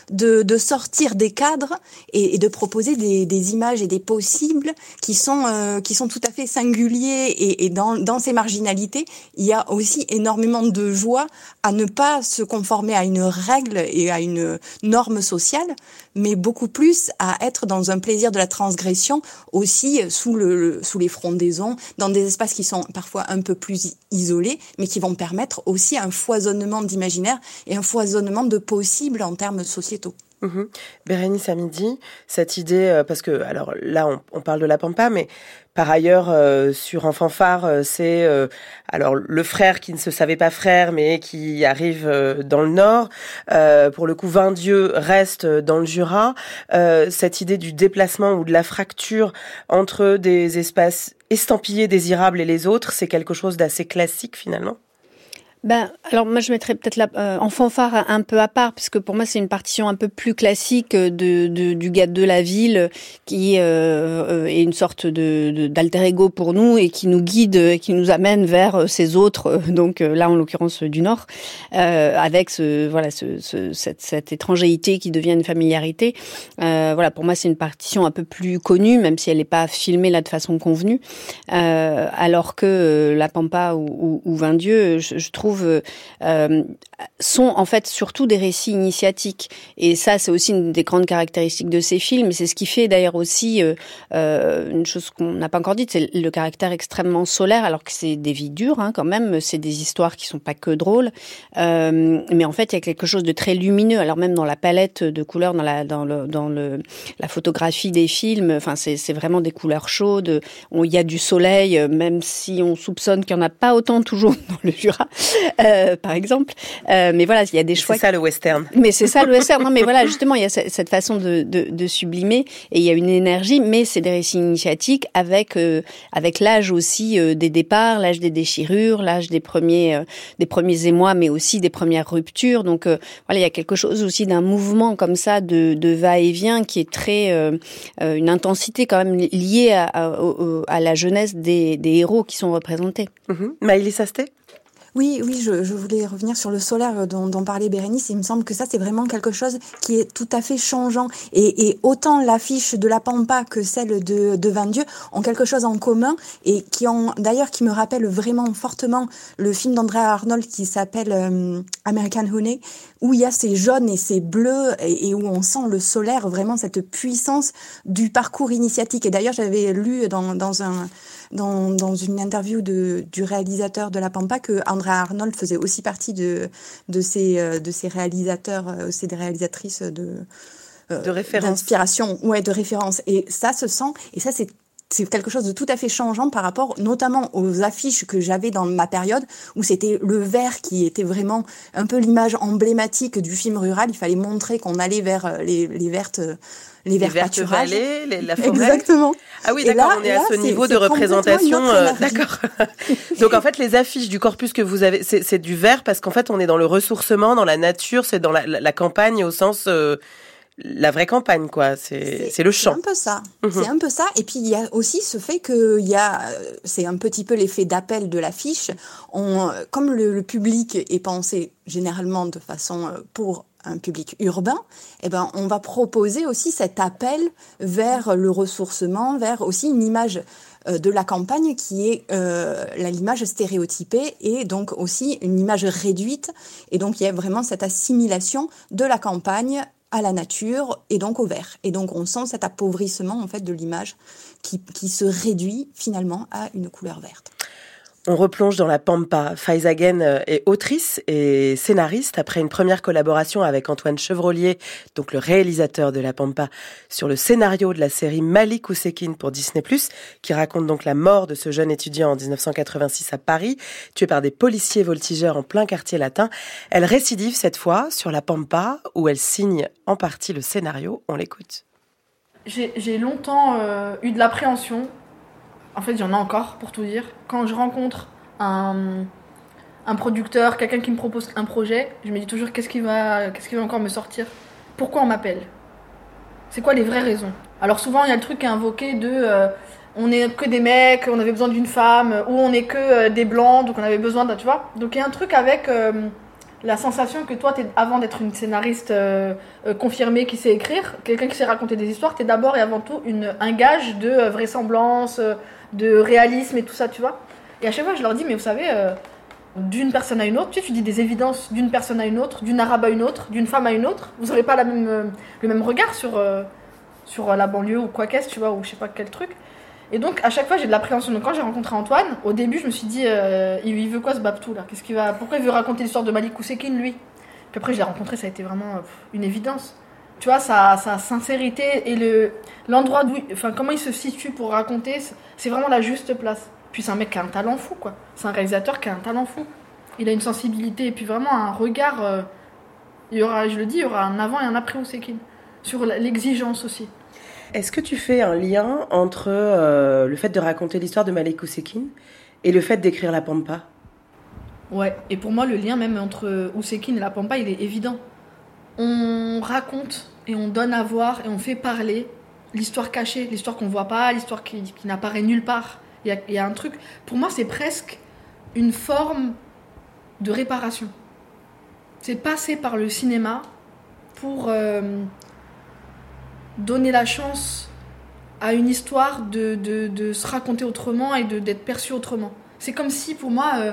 de, de sortir des cadres et, et de proposer des, des images et des possibles qui sont euh, qui sont tout à fait singuliers et, et dans dans ces marginalités, il y a aussi énormément de joie à ne pas se conformer à une règle et à une norme sociale, mais beaucoup plus à être dans un plaisir de la transgression aussi sous le, le sous les frondaisons, dans des espaces qui sont parfois un peu plus isolés, mais qui vont permettre aussi un foisonnement d'imaginaire et un foisonnement de possibles en termes sociétaux. Mmh. Bérénice Hamidi, cette idée, euh, parce que alors là on, on parle de la Pampa, mais par ailleurs euh, sur Enfant Phare, euh, c'est euh, alors le frère qui ne se savait pas frère, mais qui arrive euh, dans le Nord. Euh, pour le coup, Vindieu reste dans le Jura. Euh, cette idée du déplacement ou de la fracture entre des espaces estampillés désirables et les autres, c'est quelque chose d'assez classique finalement. Ben, alors moi je mettrais peut-être la, euh, Enfant Phare un peu à part, parce que pour moi c'est une partition un peu plus classique de, de du gars de la ville qui euh, est une sorte de, de d'alter ego pour nous et qui nous guide, et qui nous amène vers ces autres. Donc là en l'occurrence du Nord, euh, avec ce voilà ce, ce cette, cette étrangeité qui devient une familiarité. Euh, voilà, pour moi c'est une partition un peu plus connue, même si elle n'est pas filmée là de façon convenue. Euh, alors que la Pampa ou, ou, ou Vindieu, je, je trouve Euh, sont en fait surtout des récits initiatiques, et ça c'est aussi une des grandes caractéristiques de ces films, et c'est ce qui fait d'ailleurs aussi euh, euh, une chose qu'on n'a pas encore dite, c'est le caractère extrêmement solaire, alors que c'est des vies dures hein, quand même, c'est des histoires qui sont pas que drôles, euh, mais en fait il y a quelque chose de très lumineux, alors même dans la palette de couleurs, dans la dans le dans le la photographie des films, enfin c'est c'est vraiment des couleurs chaudes, il y a du soleil, même si on soupçonne qu'il y en a pas autant toujours dans le Jura. Euh, par exemple, euh, mais voilà, il y a des choix. C'est ça le western. Mais c'est ça le western. Non, mais voilà, justement, il y a cette façon de, de, de sublimer, et il y a une énergie, mais c'est des récits initiatiques avec euh, avec l'âge aussi euh, des départs, l'âge des déchirures, l'âge des premiers euh, des premiers émois, mais aussi des premières ruptures. Donc euh, voilà, il y a quelque chose aussi d'un mouvement comme ça de, de va-et-vient qui est très euh, euh, une intensité quand même liée à, à, à la jeunesse des, des héros qui sont représentés. Mm-hmm. Maëlys Asté. Oui, oui, je, je voulais revenir sur le solaire dont, dont parlait Bérénice. Il me semble que ça, c'est vraiment quelque chose qui est tout à fait changeant. Et, et autant l'affiche de la Pampa que celle de, de Vindieu ont quelque chose en commun, et qui ont, d'ailleurs, qui me rappelle vraiment fortement le film d'Andrea Arnold qui s'appelle euh, American Honey, où il y a ces jaunes et ces bleus, et, et où on sent le solaire, vraiment cette puissance du parcours initiatique. Et d'ailleurs, j'avais lu dans, dans un, dans, dans une interview de, du réalisateur de la Pampa que Andrea Arnold faisait aussi partie de, de ces, de ces réalisateurs, c'est des réalisatrices de, de référence. D'inspiration, ouais, de référence. Et ça se sent, et ça c'est, c'est quelque chose de tout à fait changeant par rapport notamment aux affiches que j'avais dans ma période, où c'était le vert qui était vraiment un peu l'image emblématique du film rural. Il fallait montrer qu'on allait vers les, les vertes, les verts pâturages. Vallées, les, la forêt. Exactement. Ah oui, d'accord, là, on est là, à ce c'est, niveau c'est de représentation. Euh, d'accord. Donc en fait, les affiches du corpus que vous avez, c'est, c'est du vert parce qu'en fait, on est dans le ressourcement, dans la nature, c'est dans la, la, la campagne au sens... Euh, la vraie campagne, quoi. C'est, c'est, c'est le champ. C'est un peu ça. Mmh. C'est un peu ça. Et puis, il y a aussi ce fait que il y a, c'est un petit peu l'effet d'appel de l'affiche. On, comme le, le public est pensé généralement de façon pour un public urbain, eh ben, on va proposer aussi cet appel vers le ressourcement, vers aussi une image de la campagne qui est euh, l'image stéréotypée, et donc aussi une image réduite. Et donc, il y a vraiment cette assimilation de la campagne à la nature et donc au vert. Et donc, on sent cet appauvrissement en fait de l'image qui, qui se réduit finalement à une couleur verte. On replonge dans la Pampa. Faiza Guène est autrice et scénariste après une première collaboration avec Antoine Chevrolier, donc le réalisateur de la Pampa, sur le scénario de la série Malik Oussekine pour Disney plus, qui raconte donc la mort de ce jeune étudiant en dix-neuf cent quatre-vingt-six à Paris, tué par des policiers voltigeurs en plein quartier latin. Elle récidive cette fois sur la Pampa, où elle signe en partie le scénario. On l'écoute. J'ai, j'ai longtemps euh, eu de l'appréhension. En fait, il y en a encore, pour tout dire. Quand je rencontre un, un producteur, quelqu'un qui me propose un projet, je me dis toujours qu'est-ce qui va, qu'est-ce qui va encore me sortir ? Pourquoi on m'appelle ? C'est quoi les vraies raisons ? Alors souvent, il y a le truc qui est invoqué de euh, on n'est que des mecs, on avait besoin d'une femme, ou on n'est que euh, des blancs, donc on avait besoin d'un, tu vois ? Donc il y a un truc avec euh, la sensation que toi, t'es, avant d'être une scénariste euh, euh, confirmée qui sait écrire, quelqu'un qui sait raconter des histoires, t'es d'abord et avant tout une, un gage de euh, vraisemblance, euh, de réalisme et tout ça, tu vois. Et à chaque fois, je leur dis, mais vous savez, euh, d'une personne à une autre, tu sais, tu dis des évidences d'une personne à une autre, d'une arabe à une autre, d'une femme à une autre, vous n'aurez pas la même, euh, le même regard sur, euh, sur la banlieue ou quoi qu'est-ce, tu vois, ou je sais pas quel truc. Et donc, à chaque fois, j'ai de l'appréhension. Donc, quand j'ai rencontré Antoine, au début, je me suis dit, euh, il veut quoi ce Babtou là ? Qu'est-ce qu'il va... Pourquoi il veut raconter l'histoire de Malik Ousekine, lui ? Puis après, je l'ai rencontré, ça a été vraiment euh, une évidence. Tu vois, sa, sa sincérité et le, l'endroit d'où... Enfin, comment il se situe pour raconter, c'est vraiment la juste place. Puis c'est un mec qui a un talent fou, quoi. C'est un réalisateur qui a un talent fou. Il a une sensibilité et puis vraiment un regard... Euh, il y aura, je le dis, il y aura un avant et un après Ousekine. Sur l'exigence aussi. Est-ce que tu fais un lien entre euh, le fait de raconter l'histoire de Malik Ousekine et le fait d'écrire La Pampa ? Ouais, et pour moi, le lien même entre Ousekine et La Pampa, il est évident. On raconte et on donne à voir et on fait parler l'histoire cachée, l'histoire qu'on voit pas, l'histoire qui, qui n'apparaît nulle part. Il y a, il y a un truc... Pour moi, c'est presque une forme de réparation. C'est passer par le cinéma pour... Euh, donner la chance à une histoire de, de, de se raconter autrement et de, d'être perçue autrement. C'est comme si, pour moi, euh,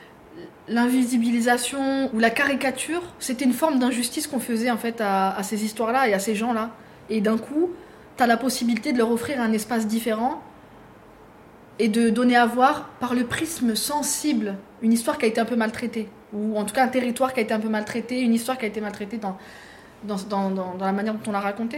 l'invisibilisation ou la caricature, c'était une forme d'injustice qu'on faisait en fait à, à ces histoires-là et à ces gens-là. Et d'un coup, t'as la possibilité de leur offrir un espace différent et de donner à voir, par le prisme sensible, une histoire qui a été un peu maltraitée. Ou en tout cas, un territoire qui a été un peu maltraité, une histoire qui a été maltraitée dans, dans, dans, dans, dans la manière dont on l'a racontée.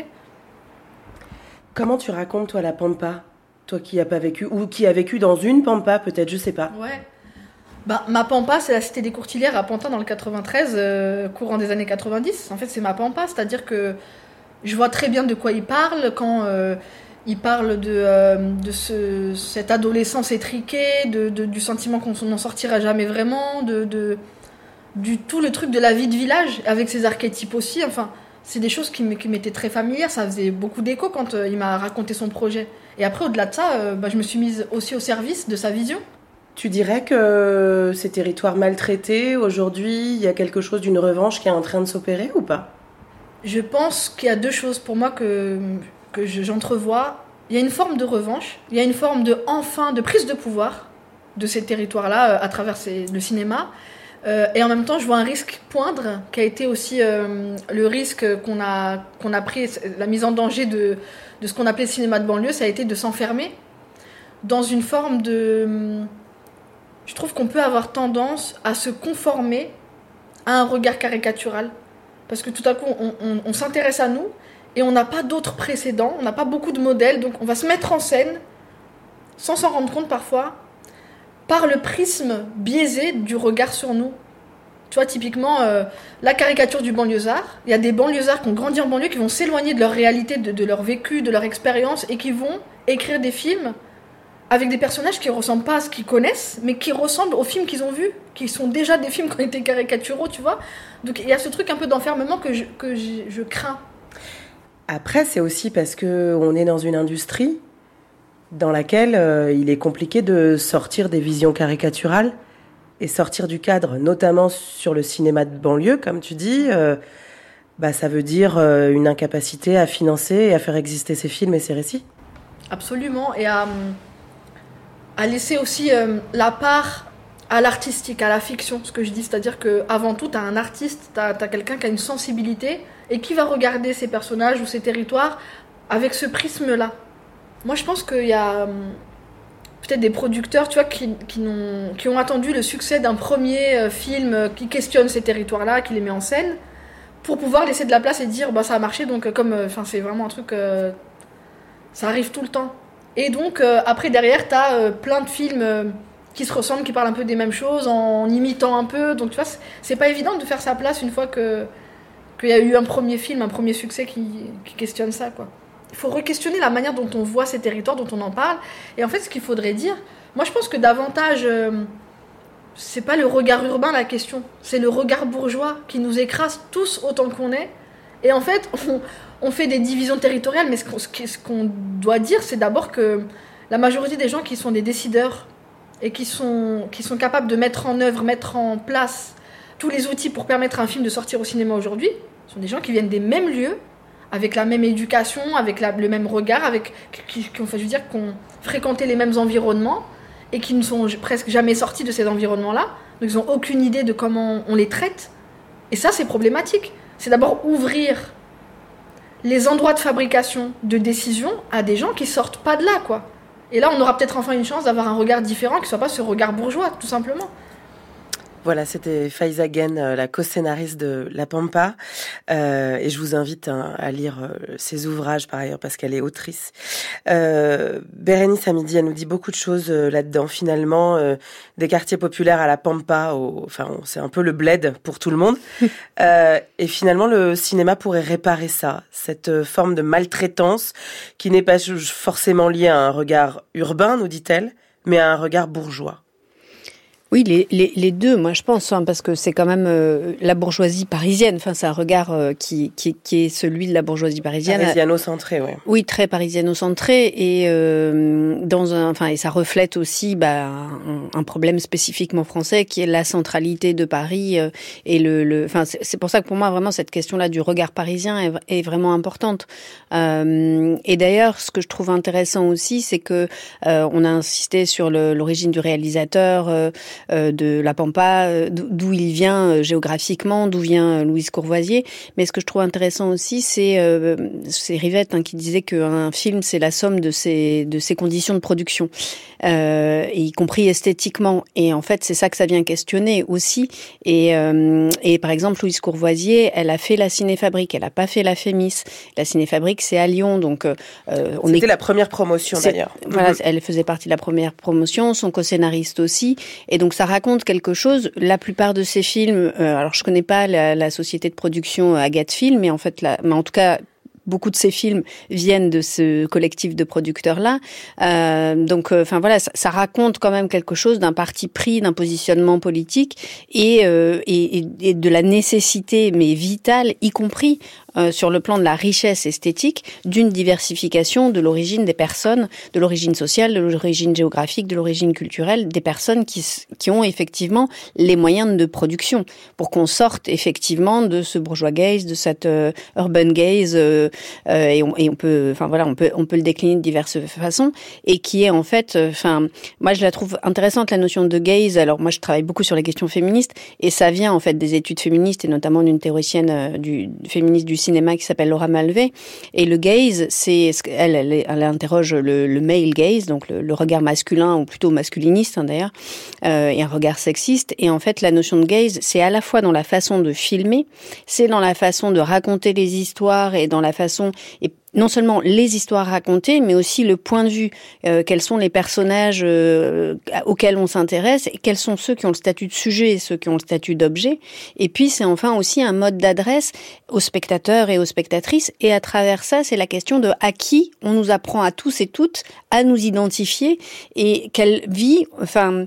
Comment tu racontes, toi, La Pampa ? Toi qui n'as pas vécu, ou qui a vécu dans une Pampa, peut-être, je sais pas. Ouais. Bah, ma Pampa, c'est la cité des Courtilières à Pantin dans le quatre-vingt-treize, euh, courant des années quatre-vingt-dix. En fait, c'est ma Pampa, c'est-à-dire que je vois très bien de quoi il parle quand euh, il parle de, euh, de ce, cette adolescence étriquée, de, de, du sentiment qu'on n'en sortira jamais vraiment, de, de, du tout le truc de la vie de village, avec ses archétypes aussi, enfin... C'est des choses qui m'étaient très familières, ça faisait beaucoup d'écho quand euh, il m'a raconté son projet. Et après, au-delà de ça, euh, bah, je me suis mise aussi au service de sa vision. Tu dirais que ces territoires maltraités, aujourd'hui, il y a quelque chose d'une revanche qui est en train de s'opérer ou pas ? Je pense qu'il y a deux choses pour moi que, que j'entrevois. Il y a une forme de revanche, il y a une forme de, enfin, de prise de pouvoir de ces territoires-là euh, à travers ces, le cinéma. Euh, et en même temps, je vois un risque poindre, qui a été aussi euh, le risque qu'on a, qu'on a pris, la mise en danger de, de ce qu'on appelait le cinéma de banlieue, ça a été de s'enfermer dans une forme de... Je trouve qu'on peut avoir tendance à se conformer à un regard caricatural. Parce que tout à coup, on, on, on s'intéresse à nous et on n'a pas d'autres précédents, on n'a pas beaucoup de modèles, donc on va se mettre en scène, sans s'en rendre compte parfois, par le prisme biaisé du regard sur nous. Tu vois, typiquement, euh, la caricature du banlieusard. Il y a des banlieusards qui ont grandi en banlieue, qui vont s'éloigner de leur réalité, de, de leur vécu, de leur expérience, et qui vont écrire des films avec des personnages qui ne ressemblent pas à ce qu'ils connaissent, mais qui ressemblent aux films qu'ils ont vus, qui sont déjà des films qui ont été caricaturaux, tu vois. Donc il y a ce truc un peu d'enfermement que je, que je, je crains. Après, c'est aussi parce qu'on est dans une industrie dans laquelle euh, il est compliqué de sortir des visions caricaturales et sortir du cadre, notamment sur le cinéma de banlieue, comme tu dis. Euh, bah, ça veut dire euh, une incapacité à financer et à faire exister ces films et ces récits. Absolument, et à, à laisser aussi euh, la part à l'artistique, à la fiction, ce que je dis, c'est-à-dire qu'avant tout, tu as un artiste, tu as quelqu'un qui a une sensibilité et qui va regarder ces personnages ou ces territoires avec ce prisme-là. Moi, je pense qu'il y a euh, peut-être des producteurs, tu vois, qui, qui, n'ont, qui ont attendu le succès d'un premier euh, film euh, qui questionne ces territoires-là, qui les met en scène, pour pouvoir laisser de la place et dire, bah, ça a marché, donc euh, comme, enfin, euh, c'est vraiment un truc, euh, ça arrive tout le temps. Et donc, euh, après, derrière, t'as euh, plein de films euh, qui se ressemblent, qui parlent un peu des mêmes choses, en imitant un peu, donc tu vois, c'est, c'est pas évident de faire sa place une fois que, qu'il y a eu un premier film, un premier succès qui, qui questionne ça, quoi. Il faut re-questionner la manière dont on voit ces territoires, dont on en parle. Et en fait, ce qu'il faudrait dire... Moi, je pense que davantage... Euh, c'est pas le regard urbain, la question. C'est le regard bourgeois qui nous écrase tous autant qu'on est. Et en fait, on, on fait des divisions territoriales. Mais ce qu'on, ce qu'on doit dire, c'est d'abord que la majorité des gens qui sont des décideurs et qui sont, qui sont capables de mettre en œuvre, mettre en place tous les outils pour permettre à un film de sortir au cinéma aujourd'hui sont des gens qui viennent des mêmes lieux, avec la même éducation, avec la, le même regard, avec, qui, qui, enfin, je veux dire, qui ont fréquenté les mêmes environnements et qui ne sont presque jamais sortis de ces environnements-là. Donc ils n'ont aucune idée de comment on les traite. Et ça, c'est problématique. C'est d'abord ouvrir les endroits de fabrication, de décision à des gens qui sortent pas de là, quoi. Et là, on aura peut-être enfin une chance d'avoir un regard différent, qui soit pas ce regard bourgeois, tout simplement. Voilà, c'était Faiza Guène, la co-scénariste de La Pampa. Euh, et je vous invite hein, à lire euh, ses ouvrages, par ailleurs, parce qu'elle est autrice. Euh, Bérénice Hamidi, elle nous dit beaucoup de choses euh, là-dedans. Finalement, euh, des quartiers populaires à La Pampa, au, enfin, on, c'est un peu le bled pour tout le monde. euh, et finalement, le cinéma pourrait réparer ça, cette forme de maltraitance qui n'est pas forcément liée à un regard urbain, nous dit-elle, mais à un regard bourgeois. Oui, les, les, les deux, moi je pense, hein, parce que c'est quand même euh, la bourgeoisie parisienne. Enfin, c'est un regard euh, qui, qui, qui est celui de la bourgeoisie parisienne. Parisiano-centré, oui. Oui, très parisiano-centré, et euh, dans un, enfin, et ça reflète aussi bah, un, un problème spécifiquement français qui est la centralité de Paris euh, et le, le, enfin, c'est, c'est pour ça que pour moi vraiment cette question-là du regard parisien est, est vraiment importante. Euh, et d'ailleurs, ce que je trouve intéressant aussi, c'est que euh, on a insisté sur le, l'origine du réalisateur. Euh, Euh, de La Pampa, euh, d'où il vient euh, géographiquement, d'où vient euh, Louise Courvoisier. Mais ce que je trouve intéressant aussi, c'est, euh, c'est Rivette hein, qui disait qu'un film, c'est la somme de ses, de ses conditions de production, euh, y compris esthétiquement. Et en fait, c'est ça que ça vient questionner aussi. Et, euh, et par exemple, Louise Courvoisier, elle a fait la Cinéfabrique, elle n'a pas fait la Fémis. La Cinéfabrique, c'est à Lyon. Donc, euh, on C'était est... la première promotion, c'est... d'ailleurs. Voilà, mm-hmm. Elle faisait partie de la première promotion, son co-scénariste aussi. Et donc, ça raconte quelque chose. La plupart de ces films, euh, alors je connais pas la, la société de production Agathe Film, mais en fait, la, mais en tout cas, beaucoup de ces films viennent de ce collectif de producteurs-là. Euh, donc, enfin euh, voilà, ça, ça raconte quand même quelque chose d'un parti pris, d'un positionnement politique et, euh, et, et de la nécessité, mais vitale, y compris euh, sur le plan de la richesse esthétique, d'une diversification de l'origine des personnes, de l'origine sociale, de l'origine géographique, de l'origine culturelle, des personnes qui, qui ont effectivement les moyens de production, pour qu'on sorte effectivement de ce bourgeois gaze, de cette euh, urban gaze, euh, Euh, et, on, et on peut, enfin voilà, on peut, on peut le décliner de diverses façons, et qui est en fait, enfin, euh, moi je la trouve intéressante la notion de gaze. Alors moi je travaille beaucoup sur les questions féministes, et ça vient en fait des études féministes et notamment d'une théoricienne euh, du féministe du cinéma qui s'appelle Laura Malvé. Et le gaze, c'est, elle, elle, elle interroge le, le male gaze, donc le, le regard masculin ou plutôt masculiniste hein, d'ailleurs, euh, et un regard sexiste. Et en fait la notion de gaze, c'est à la fois dans la façon de filmer, c'est dans la façon de raconter les histoires et dans la façon et non seulement les histoires racontées, mais aussi le point de vue. Euh, quels sont les personnages euh, auxquels on s'intéresse et quels sont ceux qui ont le statut de sujet et ceux qui ont le statut d'objet. Et puis, c'est enfin aussi un mode d'adresse aux spectateurs et aux spectatrices. Et à travers ça, c'est la question de à qui on nous apprend à tous et toutes à nous identifier et quelle vie, enfin,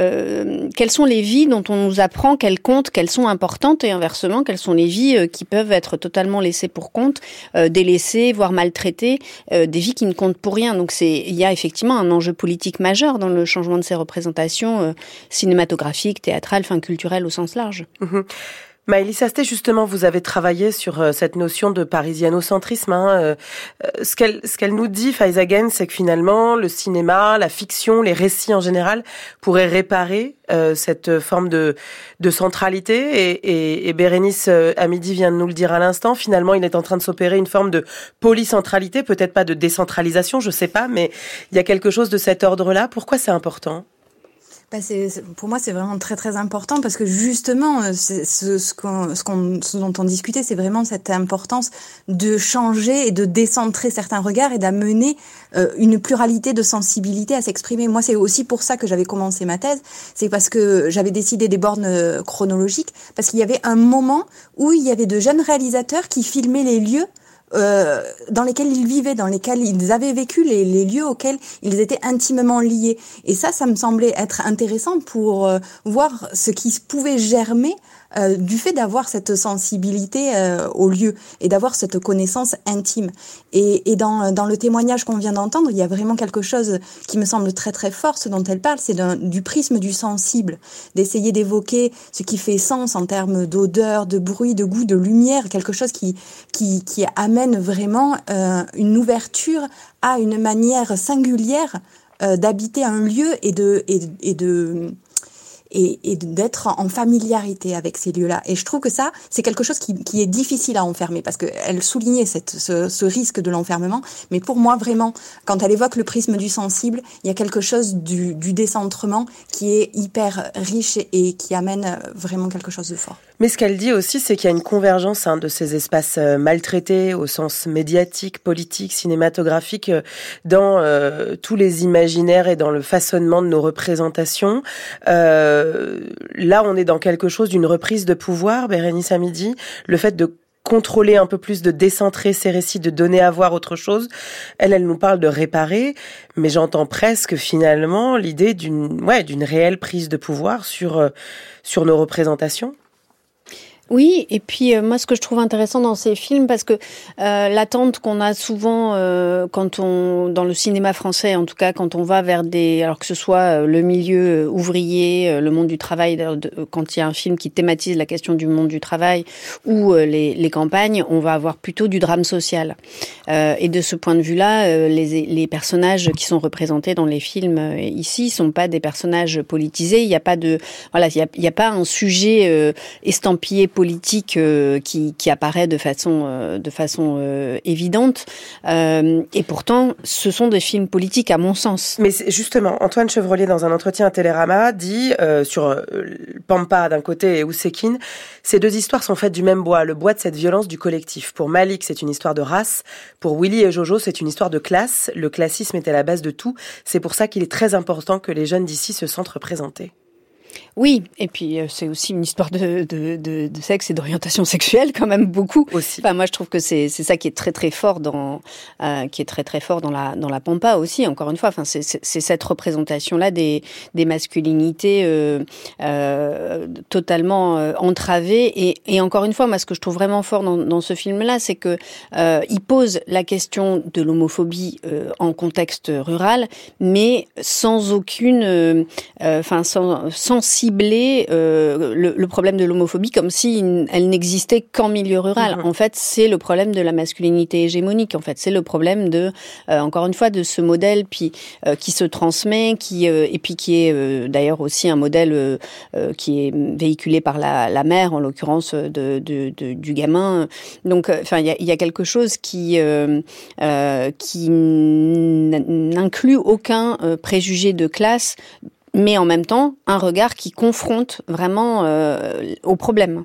euh, quelles sont les vies dont on nous apprend qu'elles comptent, qu'elles sont importantes et inversement, quelles sont les vies euh, qui peuvent être totalement laissées pour compte, euh, délaissées, voire maltraitées, euh, des vies qui ne comptent pour rien. Donc c'est, il y a effectivement un enjeu politique majeur dans le changement de ces représentations euh, cinématographiques, théâtrales, enfin culturelles au sens large. Mmh. Maëlys Asté, justement, vous avez travaillé sur euh, cette notion de parisianocentrisme. Hein, euh, ce qu'elle, ce qu'elle nous dit, Faiza Guène, c'est que finalement, le cinéma, la fiction, les récits en général, pourraient réparer euh, cette forme de, de centralité. Et, et, et Bérénice Hamidi vient de nous le dire à l'instant. Finalement, il est en train de s'opérer une forme de polycentralité, peut-être pas de décentralisation, je sais pas, mais il y a quelque chose de cet ordre-là. Pourquoi c'est important ? Bah c'est, c'est, pour moi, c'est vraiment très très important parce que justement, c'est, ce, ce, qu'on, ce, qu'on, ce dont on discutait, c'est vraiment cette importance de changer et de décentrer certains regards et d'amener euh, une pluralité de sensibilités à s'exprimer. Moi, c'est aussi pour ça que j'avais commencé ma thèse. C'est parce que j'avais décidé des bornes chronologiques, parce qu'il y avait un moment où il y avait de jeunes réalisateurs qui filmaient les lieux euh, dans lesquels ils vivaient, dans lesquels ils avaient vécu, les, les lieux auxquels ils étaient intimement liés. Et ça, ça me semblait être intéressant pour euh, voir ce qui pouvait germer Euh, du fait d'avoir cette sensibilité euh, au lieu et d'avoir cette connaissance intime. Et, et dans, dans le témoignage qu'on vient d'entendre, il y a vraiment quelque chose qui me semble très très fort, ce dont elle parle, c'est d'un, du prisme du sensible, d'essayer d'évoquer ce qui fait sens en termes d'odeur, de bruit, de goût, de lumière, quelque chose qui, qui, qui amène vraiment euh, une ouverture à une manière singulière euh, d'habiter un lieu et de... Et, et de Et, et d'être en familiarité avec ces lieux-là. Et je trouve que ça, c'est quelque chose qui, qui est difficile à enfermer, parce qu'elle soulignait cette, ce, ce risque de l'enfermement. Mais pour moi, vraiment, quand elle évoque le prisme du sensible, il y a quelque chose du, du décentrement qui est hyper riche et qui amène vraiment quelque chose de fort. Mais ce qu'elle dit aussi, c'est qu'il y a une convergence hein, de ces espaces maltraités au sens médiatique, politique, cinématographique, dans euh, tous les imaginaires et dans le façonnement de nos représentations. Euh, là, on est dans quelque chose d'une reprise de pouvoir, Bérénice Hamidi, le fait de contrôler un peu plus, de décentrer ces récits, de donner à voir autre chose. Elle, elle nous parle de réparer, mais j'entends presque finalement l'idée d'une, ouais, d'une réelle prise de pouvoir sur, euh, sur nos représentations. Oui, et puis euh, moi ce que je trouve intéressant dans ces films, parce que euh, l'attente qu'on a souvent euh, quand on dans le cinéma français, en tout cas quand on va vers des, alors que ce soit euh, le milieu ouvrier, euh, le monde du travail, de, quand il y a un film qui thématise la question du monde du travail ou euh, les, les campagnes, on va avoir plutôt du drame social. Euh, et de ce point de vue-là, euh, les, les personnages qui sont représentés dans les films euh, ici sont pas des personnages politisés. Il n'y a pas de, voilà, il y a, il y a pas un sujet euh, estampillé politique euh, qui, qui apparaît de façon, euh, de façon euh, évidente. Euh, et pourtant, ce sont des films politiques à mon sens. Mais justement, Antoine Chevrolier, dans un entretien à Télérama, dit euh, sur euh, Pampa d'un côté et Oussekine, ces deux histoires sont faites du même bois, le bois de cette violence du collectif. Pour Malik, c'est une histoire de race. Pour Willy et Jojo, c'est une histoire de classe. Le classisme est à la base de tout. C'est pour ça qu'il est très important que les jeunes d'ici se sentent représentés. Oui, et puis euh, c'est aussi une histoire de, de, de, de sexe et d'orientation sexuelle quand même beaucoup. Aussi. Enfin, moi je trouve que c'est c'est ça qui est très très fort dans euh, qui est très très fort dans la dans la Pampa aussi. Encore une fois, enfin c'est c'est, c'est cette représentation là des des masculinités euh, euh, totalement euh, entravées et et encore une fois, moi ce que je trouve vraiment fort dans dans ce film là, c'est que euh, il pose la question de l'homophobie euh, en contexte rural, mais sans aucune, enfin euh, sans sans cibler euh, le, le problème de l'homophobie comme si elle n'existait qu'en milieu rural. Mmh. En fait, c'est le problème de la masculinité hégémonique. En fait, c'est le problème de, euh, encore une fois, de ce modèle puis euh, qui se transmet, qui euh, et puis qui est euh, d'ailleurs aussi un modèle euh, euh, qui est véhiculé par la, la mère, en l'occurrence de, de, de du gamin. Donc, enfin, euh, il y a, y a quelque chose qui euh, euh, qui n'inclut aucun euh, préjugé de classe, mais en même temps, un regard qui confronte vraiment euh, au problème.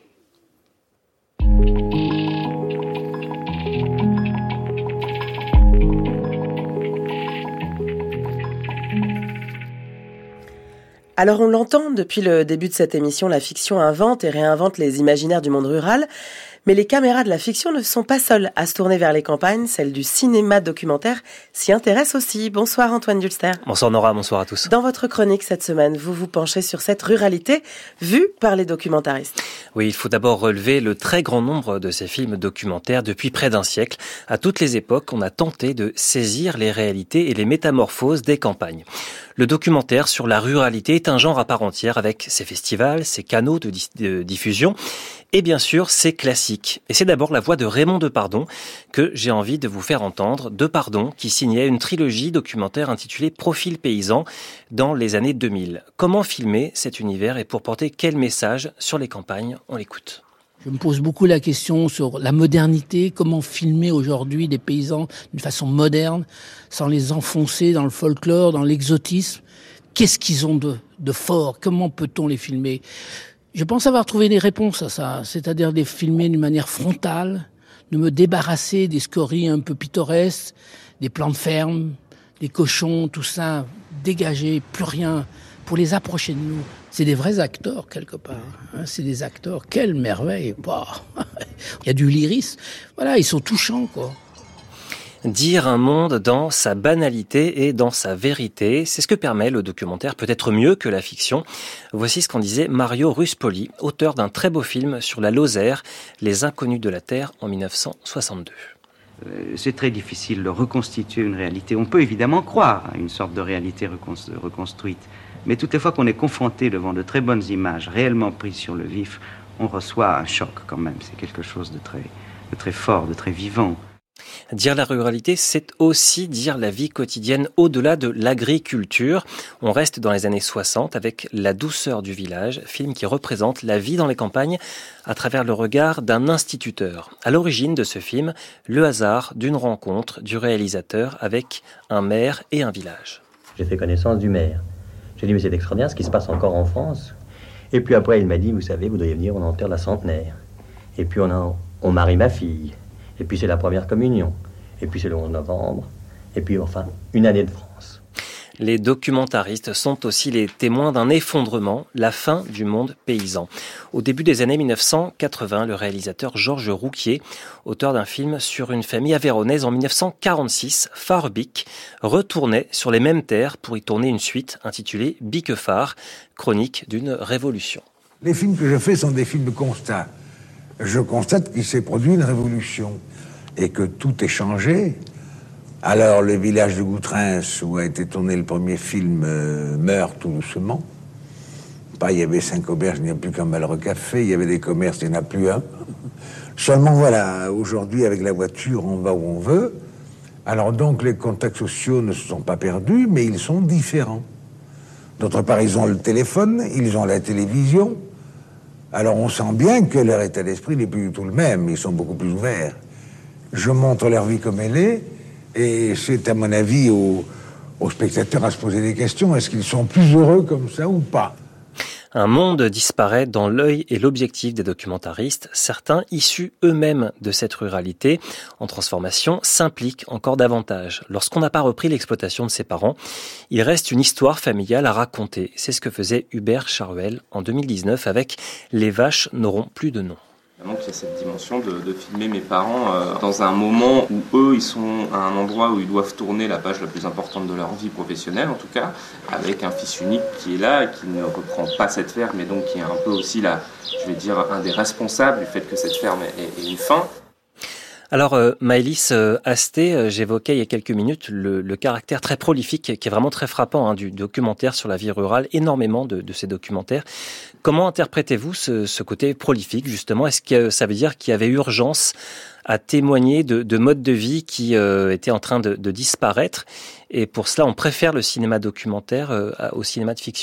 Alors on l'entend depuis le début de cette émission, la fiction invente et réinvente les imaginaires du monde rural. Mais les caméras de la fiction ne sont pas seules à se tourner vers les campagnes. Celles du cinéma documentaire s'y intéressent aussi. Bonsoir Antoine Dulster. Bonsoir Nora, bonsoir à tous. Dans votre chronique cette semaine, vous vous penchez sur cette ruralité vue par les documentaristes. Oui, il faut d'abord relever le très grand nombre de ces films documentaires depuis près d'un siècle. À toutes les époques, on a tenté de saisir les réalités et les métamorphoses des campagnes. Le documentaire sur la ruralité est un genre à part entière avec ses festivals, ses canaux de, di- de diffusion et bien sûr ses classiques. Et c'est d'abord la voix de Raymond Depardon que j'ai envie de vous faire entendre. Depardon qui signait une trilogie documentaire intitulée Profil paysan dans les années deux mille. Comment filmer cet univers et pour porter quel message sur les campagnes? On l'écoute. Je me pose beaucoup la question sur la modernité, comment filmer aujourd'hui des paysans d'une façon moderne, sans les enfoncer dans le folklore, dans l'exotisme. Qu'est-ce qu'ils ont de, de fort? Comment peut-on les filmer? Je pense avoir trouvé des réponses à ça, c'est-à-dire de les filmer d'une manière frontale, de me débarrasser des scories un peu pittoresques, des plans de ferme, des cochons, tout ça, dégagé, plus rien pour les approcher de nous. C'est des vrais acteurs, quelque part. Hein, c'est des acteurs. Quelle merveille. Bah, il y a du lyrisme. Voilà, ils sont touchants, quoi. Dire un monde dans sa banalité et dans sa vérité, c'est ce que permet le documentaire, peut-être mieux que la fiction. Voici ce qu'en disait Mario Ruspoli, auteur d'un très beau film sur la Lozère, Les Inconnus de la Terre, en dix-neuf cent soixante-deux. C'est très difficile de reconstituer une réalité. On peut évidemment croire à une sorte de réalité reconstruite, mais toutes les fois qu'on est confronté devant de très bonnes images réellement prises sur le vif, on reçoit un choc quand même. C'est quelque chose de très, de très fort, de très vivant. Dire la ruralité, c'est aussi dire la vie quotidienne au-delà de l'agriculture. On reste dans les années soixante avec La douceur du village, film qui représente la vie dans les campagnes à travers le regard d'un instituteur. À l'origine de ce film, le hasard d'une rencontre du réalisateur avec un maire et un village. J'ai fait connaissance du maire. J'ai dit, mais c'est extraordinaire ce qui se passe encore en France. Et puis après, il m'a dit, vous savez, vous devriez venir, on enterre la centenaire. Et puis on, a, on marie ma fille. Et puis c'est la première communion. Et puis c'est le onze novembre. Et puis enfin, une année de France. Les documentaristes sont aussi les témoins d'un effondrement, la fin du monde paysan. Au début des années dix-neuf cent quatre-vingts, le réalisateur Georges Rouquier, auteur d'un film sur une famille aveyronnaise en dix-neuf cent quarante-six, Phare Bic, retournait sur les mêmes terres pour y tourner une suite intitulée Bic Phare, chronique d'une révolution. Les films que je fais sont des films de constat. Je constate qu'il s'est produit une révolution et que tout est changé. Alors, le village de Goutrins, où a été tourné le premier film, euh, meurt tout doucement. Pas, il y avait cinq auberges, il n'y a plus qu'un malheureux café. Il y avait des commerces, il n'y en a plus un. Seulement, voilà, aujourd'hui, avec la voiture, on va où on veut. Alors donc, les contacts sociaux ne se sont pas perdus, mais ils sont différents. D'autre part, ils ont le téléphone, ils ont la télévision. Alors on sent bien que leur état d'esprit n'est plus du tout le même, ils sont beaucoup plus ouverts. Je montre leur vie comme elle est, et c'est à mon avis aux, aux spectateurs à se poser des questions. Est-ce qu'ils sont plus heureux comme ça ou pas ? Un monde disparaît dans l'œil et l'objectif des documentaristes. Certains, issus eux-mêmes de cette ruralité, en transformation, s'impliquent encore davantage. Lorsqu'on n'a pas repris l'exploitation de ses parents, il reste une histoire familiale à raconter. C'est ce que faisait Hubert Charuel en deux mille dix-neuf avec « Les vaches n'auront plus de nom ». Donc il y a cette dimension de, de filmer mes parents euh, dans un moment où eux, ils sont à un endroit où ils doivent tourner la page la plus importante de leur vie professionnelle, en tout cas, avec un fils unique qui est là, qui ne reprend pas cette ferme, et donc qui est un peu aussi, là, je vais dire, un des responsables du fait que cette ferme ait, ait une fin. Alors, euh, Maëlys euh, Asté, euh, j'évoquais il y a quelques minutes le, le caractère très prolifique, qui est vraiment très frappant, hein, du documentaire sur la vie rurale, énormément de, de ces documentaires. Comment interprétez-vous ce, ce côté prolifique, justement ? Est-ce que ça veut dire qu'il y avait urgence à témoigner de, de modes de vie qui euh, étaient en train de, de disparaître, et pour cela, on préfère le cinéma documentaire euh, au cinéma de fiction ?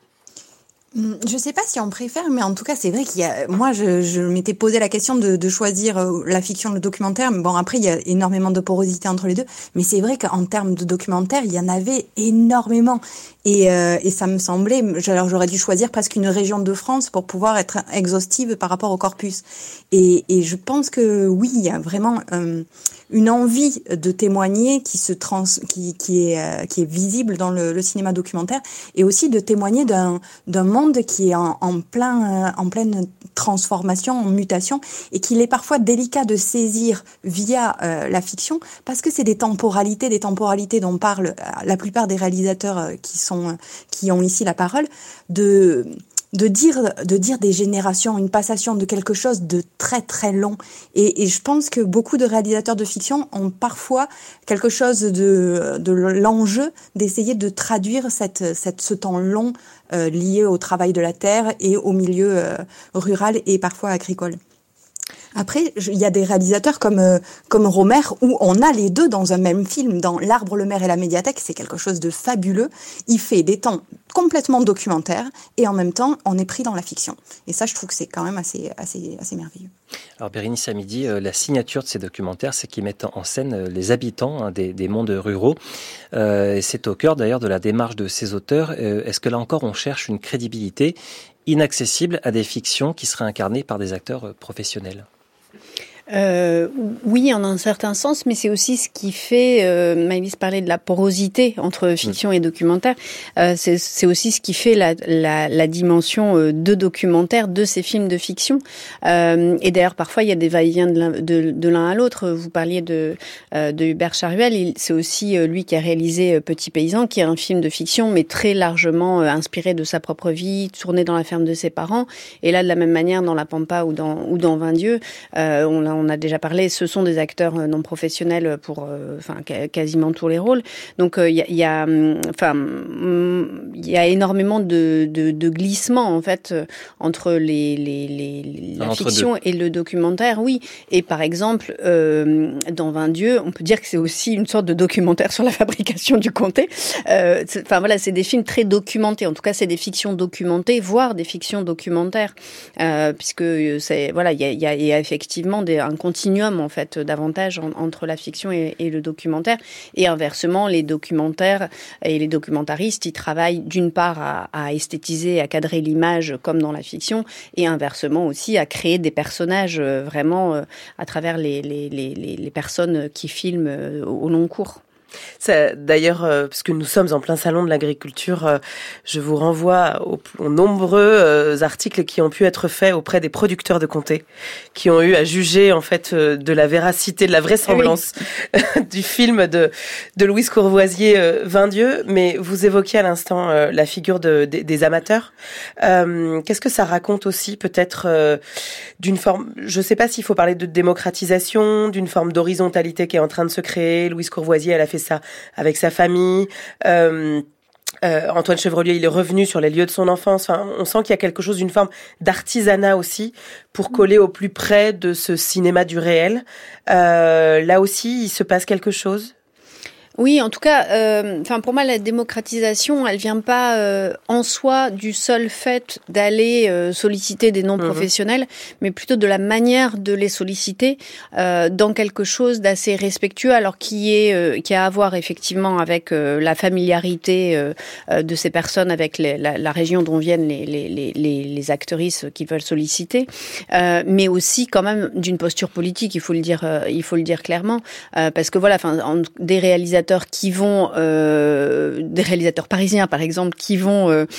Je sais pas si on préfère, mais en tout cas, c'est vrai qu'il y a. Moi, je, je m'étais posé la question de, de choisir la fiction, le documentaire. Mais bon, après, il y a énormément de porosité entre les deux. Mais c'est vrai qu'en termes de documentaire, il y en avait énormément. Et, euh, et ça me semblait. Alors, j'aurais dû choisir presque une région de France pour pouvoir être exhaustive par rapport au corpus. Et, et je pense que oui, il y a vraiment euh, une envie de témoigner qui se trans, qui, qui est euh, qui est visible dans le, le cinéma documentaire, et aussi de témoigner d'un d'un monde qui est en, en, plein, en pleine transformation, en mutation, et qu'il est parfois délicat de saisir via euh, la fiction, parce que c'est des temporalités, des temporalités dont parlent la plupart des réalisateurs euh, qui sont, qui ont ici la parole, de de dire de dire des générations, une passation de quelque chose de très très long. Et, et je pense que beaucoup de réalisateurs de fiction ont parfois quelque chose de de l'enjeu d'essayer de traduire cette cette ce temps long euh, lié au travail de la terre et au milieu euh, rural et parfois agricole. Après, il y a des réalisateurs comme euh, comme Romer où on a les deux dans un même film. Dans L'Arbre, le maire et la médiathèque, c'est quelque chose de fabuleux. Il fait des temps complètement documentaires et en même temps, on est pris dans la fiction. Et ça, je trouve que c'est quand même assez assez assez merveilleux. Alors Bérénice Hamidi, euh, la signature de ces documentaires, c'est qu'ils mettent en scène euh, les habitants hein, des, des mondes ruraux. Euh, et c'est au cœur d'ailleurs de la démarche de ces auteurs. Euh, est-ce que là encore, on cherche une crédibilité inaccessible à des fictions qui seraient incarnées par des acteurs euh, professionnels ? Euh, oui, en un certain sens, mais c'est aussi ce qui fait, euh, Maëlys parlait de la porosité entre fiction mmh. et documentaire, euh, c'est, c'est aussi ce qui fait la, la, la dimension euh, de documentaire de ces films de fiction. Euh, et d'ailleurs, parfois, il y a des va-et-vient de l'un, de, de l'un à l'autre. Vous parliez de, euh, de Hubert Charuel, il, c'est aussi euh, lui qui a réalisé euh, Petit Paysan, qui est un film de fiction, mais très largement euh, inspiré de sa propre vie, tourné dans la ferme de ses parents. Et là, de la même manière, dans La Pampa ou dans, ou dans Vingt Dieux, euh, on l'a on a déjà parlé, ce sont des acteurs non professionnels pour euh, enfin, quasiment tous les rôles. Donc il euh, y a, y a, enfin, il y a énormément de, de, de glissements en fait entre les, les, les, la entre fiction deux. Et le documentaire, oui. Et par exemple, euh, dans Vingt Dieux, on peut dire que c'est aussi une sorte de documentaire sur la fabrication du comté. Euh, enfin voilà, c'est des films très documentés. En tout cas, c'est des fictions documentées, voire des fictions documentaires, euh, puisque c'est voilà, il y a, y, a, y a effectivement des un continuum en fait davantage en, entre la fiction et, et le documentaire, et inversement les documentaires et les documentaristes ils travaillent d'une part à, à esthétiser, à cadrer l'image comme dans la fiction, et inversement aussi à créer des personnages vraiment euh, à travers les, les, les, les personnes qui filment euh, au long cours. Ça, d'ailleurs, euh, parce que nous sommes en plein salon de l'agriculture, euh, je vous renvoie aux, aux nombreux euh, articles qui ont pu être faits auprès des producteurs de comté, qui ont eu à juger en fait euh, de la véracité, de la vraisemblance oui. du film de, de Louise Courvoisier, euh, Vingt Dieux. Mais vous évoquiez à l'instant euh, la figure de, de, des amateurs. Euh, qu'est-ce que ça raconte aussi, peut-être euh, d'une forme, je ne sais pas s'il faut parler de démocratisation, d'une forme d'horizontalité qui est en train de se créer. Louise Courvoisier, elle a fait ça avec sa famille. Euh, euh, Antoine Chevrelier, il est revenu sur les lieux de son enfance. Enfin, on sent qu'il y a quelque chose d'une forme d'artisanat aussi pour coller au plus près de ce cinéma du réel. Euh, là aussi, il se passe quelque chose. Oui, en tout cas, euh, enfin pour moi, la démocratisation, elle vient pas euh, en soi du seul fait d'aller euh, solliciter des non-professionnels, mmh. mais plutôt de la manière de les solliciter euh, dans quelque chose d'assez respectueux, alors qui est euh, qui a à voir effectivement avec euh, la familiarité euh, de ces personnes avec les, la, la région dont viennent les les les, les actrices qu'ils veulent solliciter, euh, mais aussi quand même d'une posture politique. Il faut le dire, euh, il faut le dire clairement, euh, parce que voilà, enfin des réalisateurs qui vont, euh, des réalisateurs parisiens par exemple, qui vont, euh,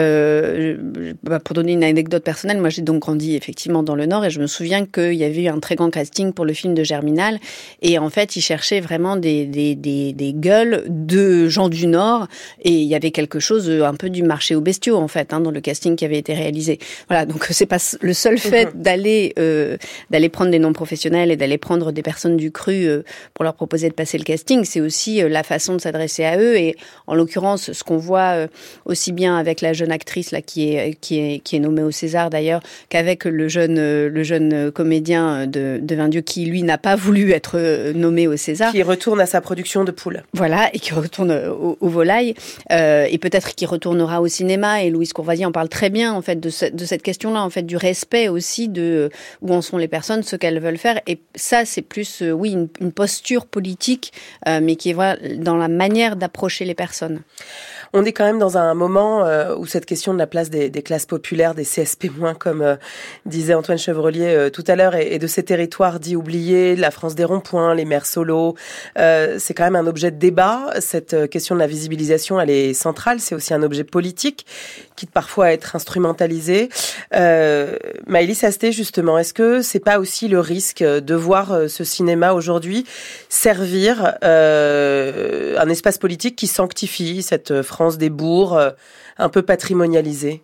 euh, pour donner une anecdote personnelle, moi j'ai donc grandi effectivement dans le Nord et je me souviens qu'il y avait eu un très grand casting pour le film de Germinal et en fait ils cherchaient vraiment des, des, des, des gueules de gens du Nord et il y avait quelque chose un peu du marché aux bestiaux en fait hein, dans le casting qui avait été réalisé. Voilà, donc c'est pas le seul fait mmh. d'aller, euh, d'aller prendre des non-professionnels et d'aller prendre des personnes du cru euh, pour leur proposer de passer le casting, c'est aussi la façon de s'adresser à eux et en l'occurrence ce qu'on voit aussi bien avec la jeune actrice là qui est qui est qui est nommée au César d'ailleurs qu'avec le jeune le jeune comédien de de Vingt Dieux qui lui n'a pas voulu être nommé au César, qui retourne à sa production de Poule. Voilà, et qui retourne au, au volaille euh, et peut-être qui retournera au cinéma et Louise Courvoisier en parle très bien en fait de ce, de cette question-là en fait du respect aussi de où en sont les personnes, ce qu'elles veulent faire et ça c'est plus euh, oui une, une posture politique euh, mais qui est dans la manière d'approcher les personnes. On est quand même dans un moment euh, où cette question de la place des, des classes populaires, des C S P moins, comme euh, disait Antoine Chevrelier euh, tout à l'heure, et, et de ces territoires dits oubliés, la France des ronds-points, les mères solo, euh, c'est quand même un objet de débat. Cette question de la visibilisation, elle est centrale. C'est aussi un objet politique, quitte parfois à être instrumentalisé. Euh, Maëlys Asté, justement, est-ce que c'est pas aussi le risque de voir ce cinéma aujourd'hui servir euh, un espace politique qui sanctifie cette France des bourgs, euh, un peu patrimonialisée?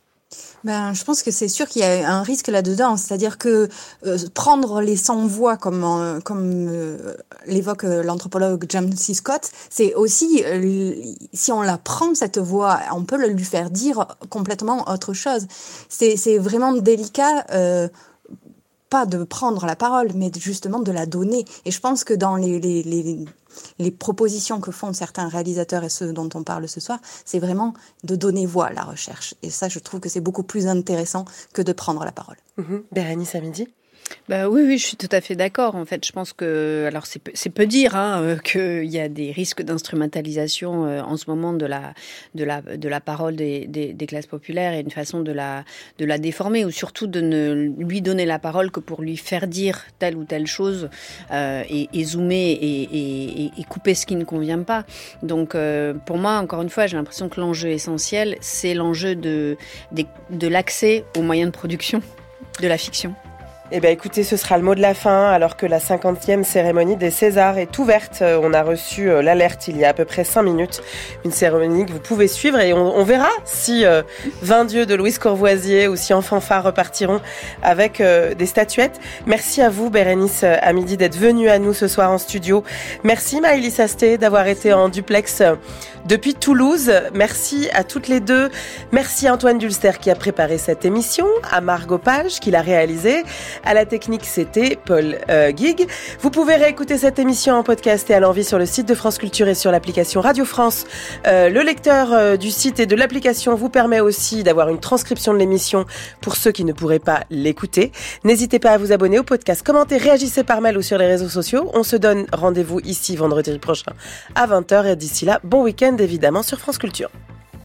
Ben, je pense que c'est sûr qu'il y a un risque là-dedans, c'est-à-dire que euh, prendre les sans-voix comme euh, comme euh, l'évoque euh, l'anthropologue James C. Scott, c'est aussi euh, si on la prend cette voix, on peut le lui faire dire complètement autre chose. C'est c'est vraiment délicat. Euh, pas de prendre la parole, mais justement de la donner. Et je pense que dans les, les, les, les propositions que font certains réalisateurs et ceux dont on parle ce soir, c'est vraiment de donner voix à la recherche. Et ça, je trouve que c'est beaucoup plus intéressant que de prendre la parole. Mmh. Bérénice Hamidi. Bah oui, oui, je suis tout à fait d'accord. En fait, je pense que, alors c'est peu, c'est peu dire hein, euh, qu'il y a des risques d'instrumentalisation euh, en ce moment de la de la de la parole des, des, des classes populaires et une façon de la de la déformer ou surtout de ne lui donner la parole que pour lui faire dire telle ou telle chose euh, et, et zoomer et, et, et couper ce qui ne convient pas. Donc euh, pour moi, encore une fois, j'ai l'impression que l'enjeu essentiel, c'est l'enjeu de de, de l'accès aux moyens de production de la fiction. Eh bien écoutez, ce sera le mot de la fin, alors que la cinquantième cérémonie des Césars est ouverte. On a reçu l'alerte il y a à peu près cinq minutes. Une cérémonie que vous pouvez suivre et on, on verra si euh, vingt dieux de Louise Courvoisier ou si en fanfare repartiront avec euh, des statuettes. Merci à vous, Bérénice Amidi, d'être venue à nous ce soir en studio. Merci Maëlys Asté d'avoir été en duplex depuis Toulouse. Merci à toutes les deux. Merci à Antoine Dulster qui a préparé cette émission, à Margot Page qui l'a réalisée. À la technique, c'était Paul euh, Guig. Vous pouvez réécouter cette émission en podcast et à l'envie sur le site de France Culture et sur l'application Radio France. Euh, le lecteur euh, du site et de l'application vous permet aussi d'avoir une transcription de l'émission pour ceux qui ne pourraient pas l'écouter. N'hésitez pas à vous abonner au podcast, commentez, réagissez par mail ou sur les réseaux sociaux. On se donne rendez-vous ici vendredi prochain à vingt heures et d'ici là, bon week-end évidemment sur France Culture.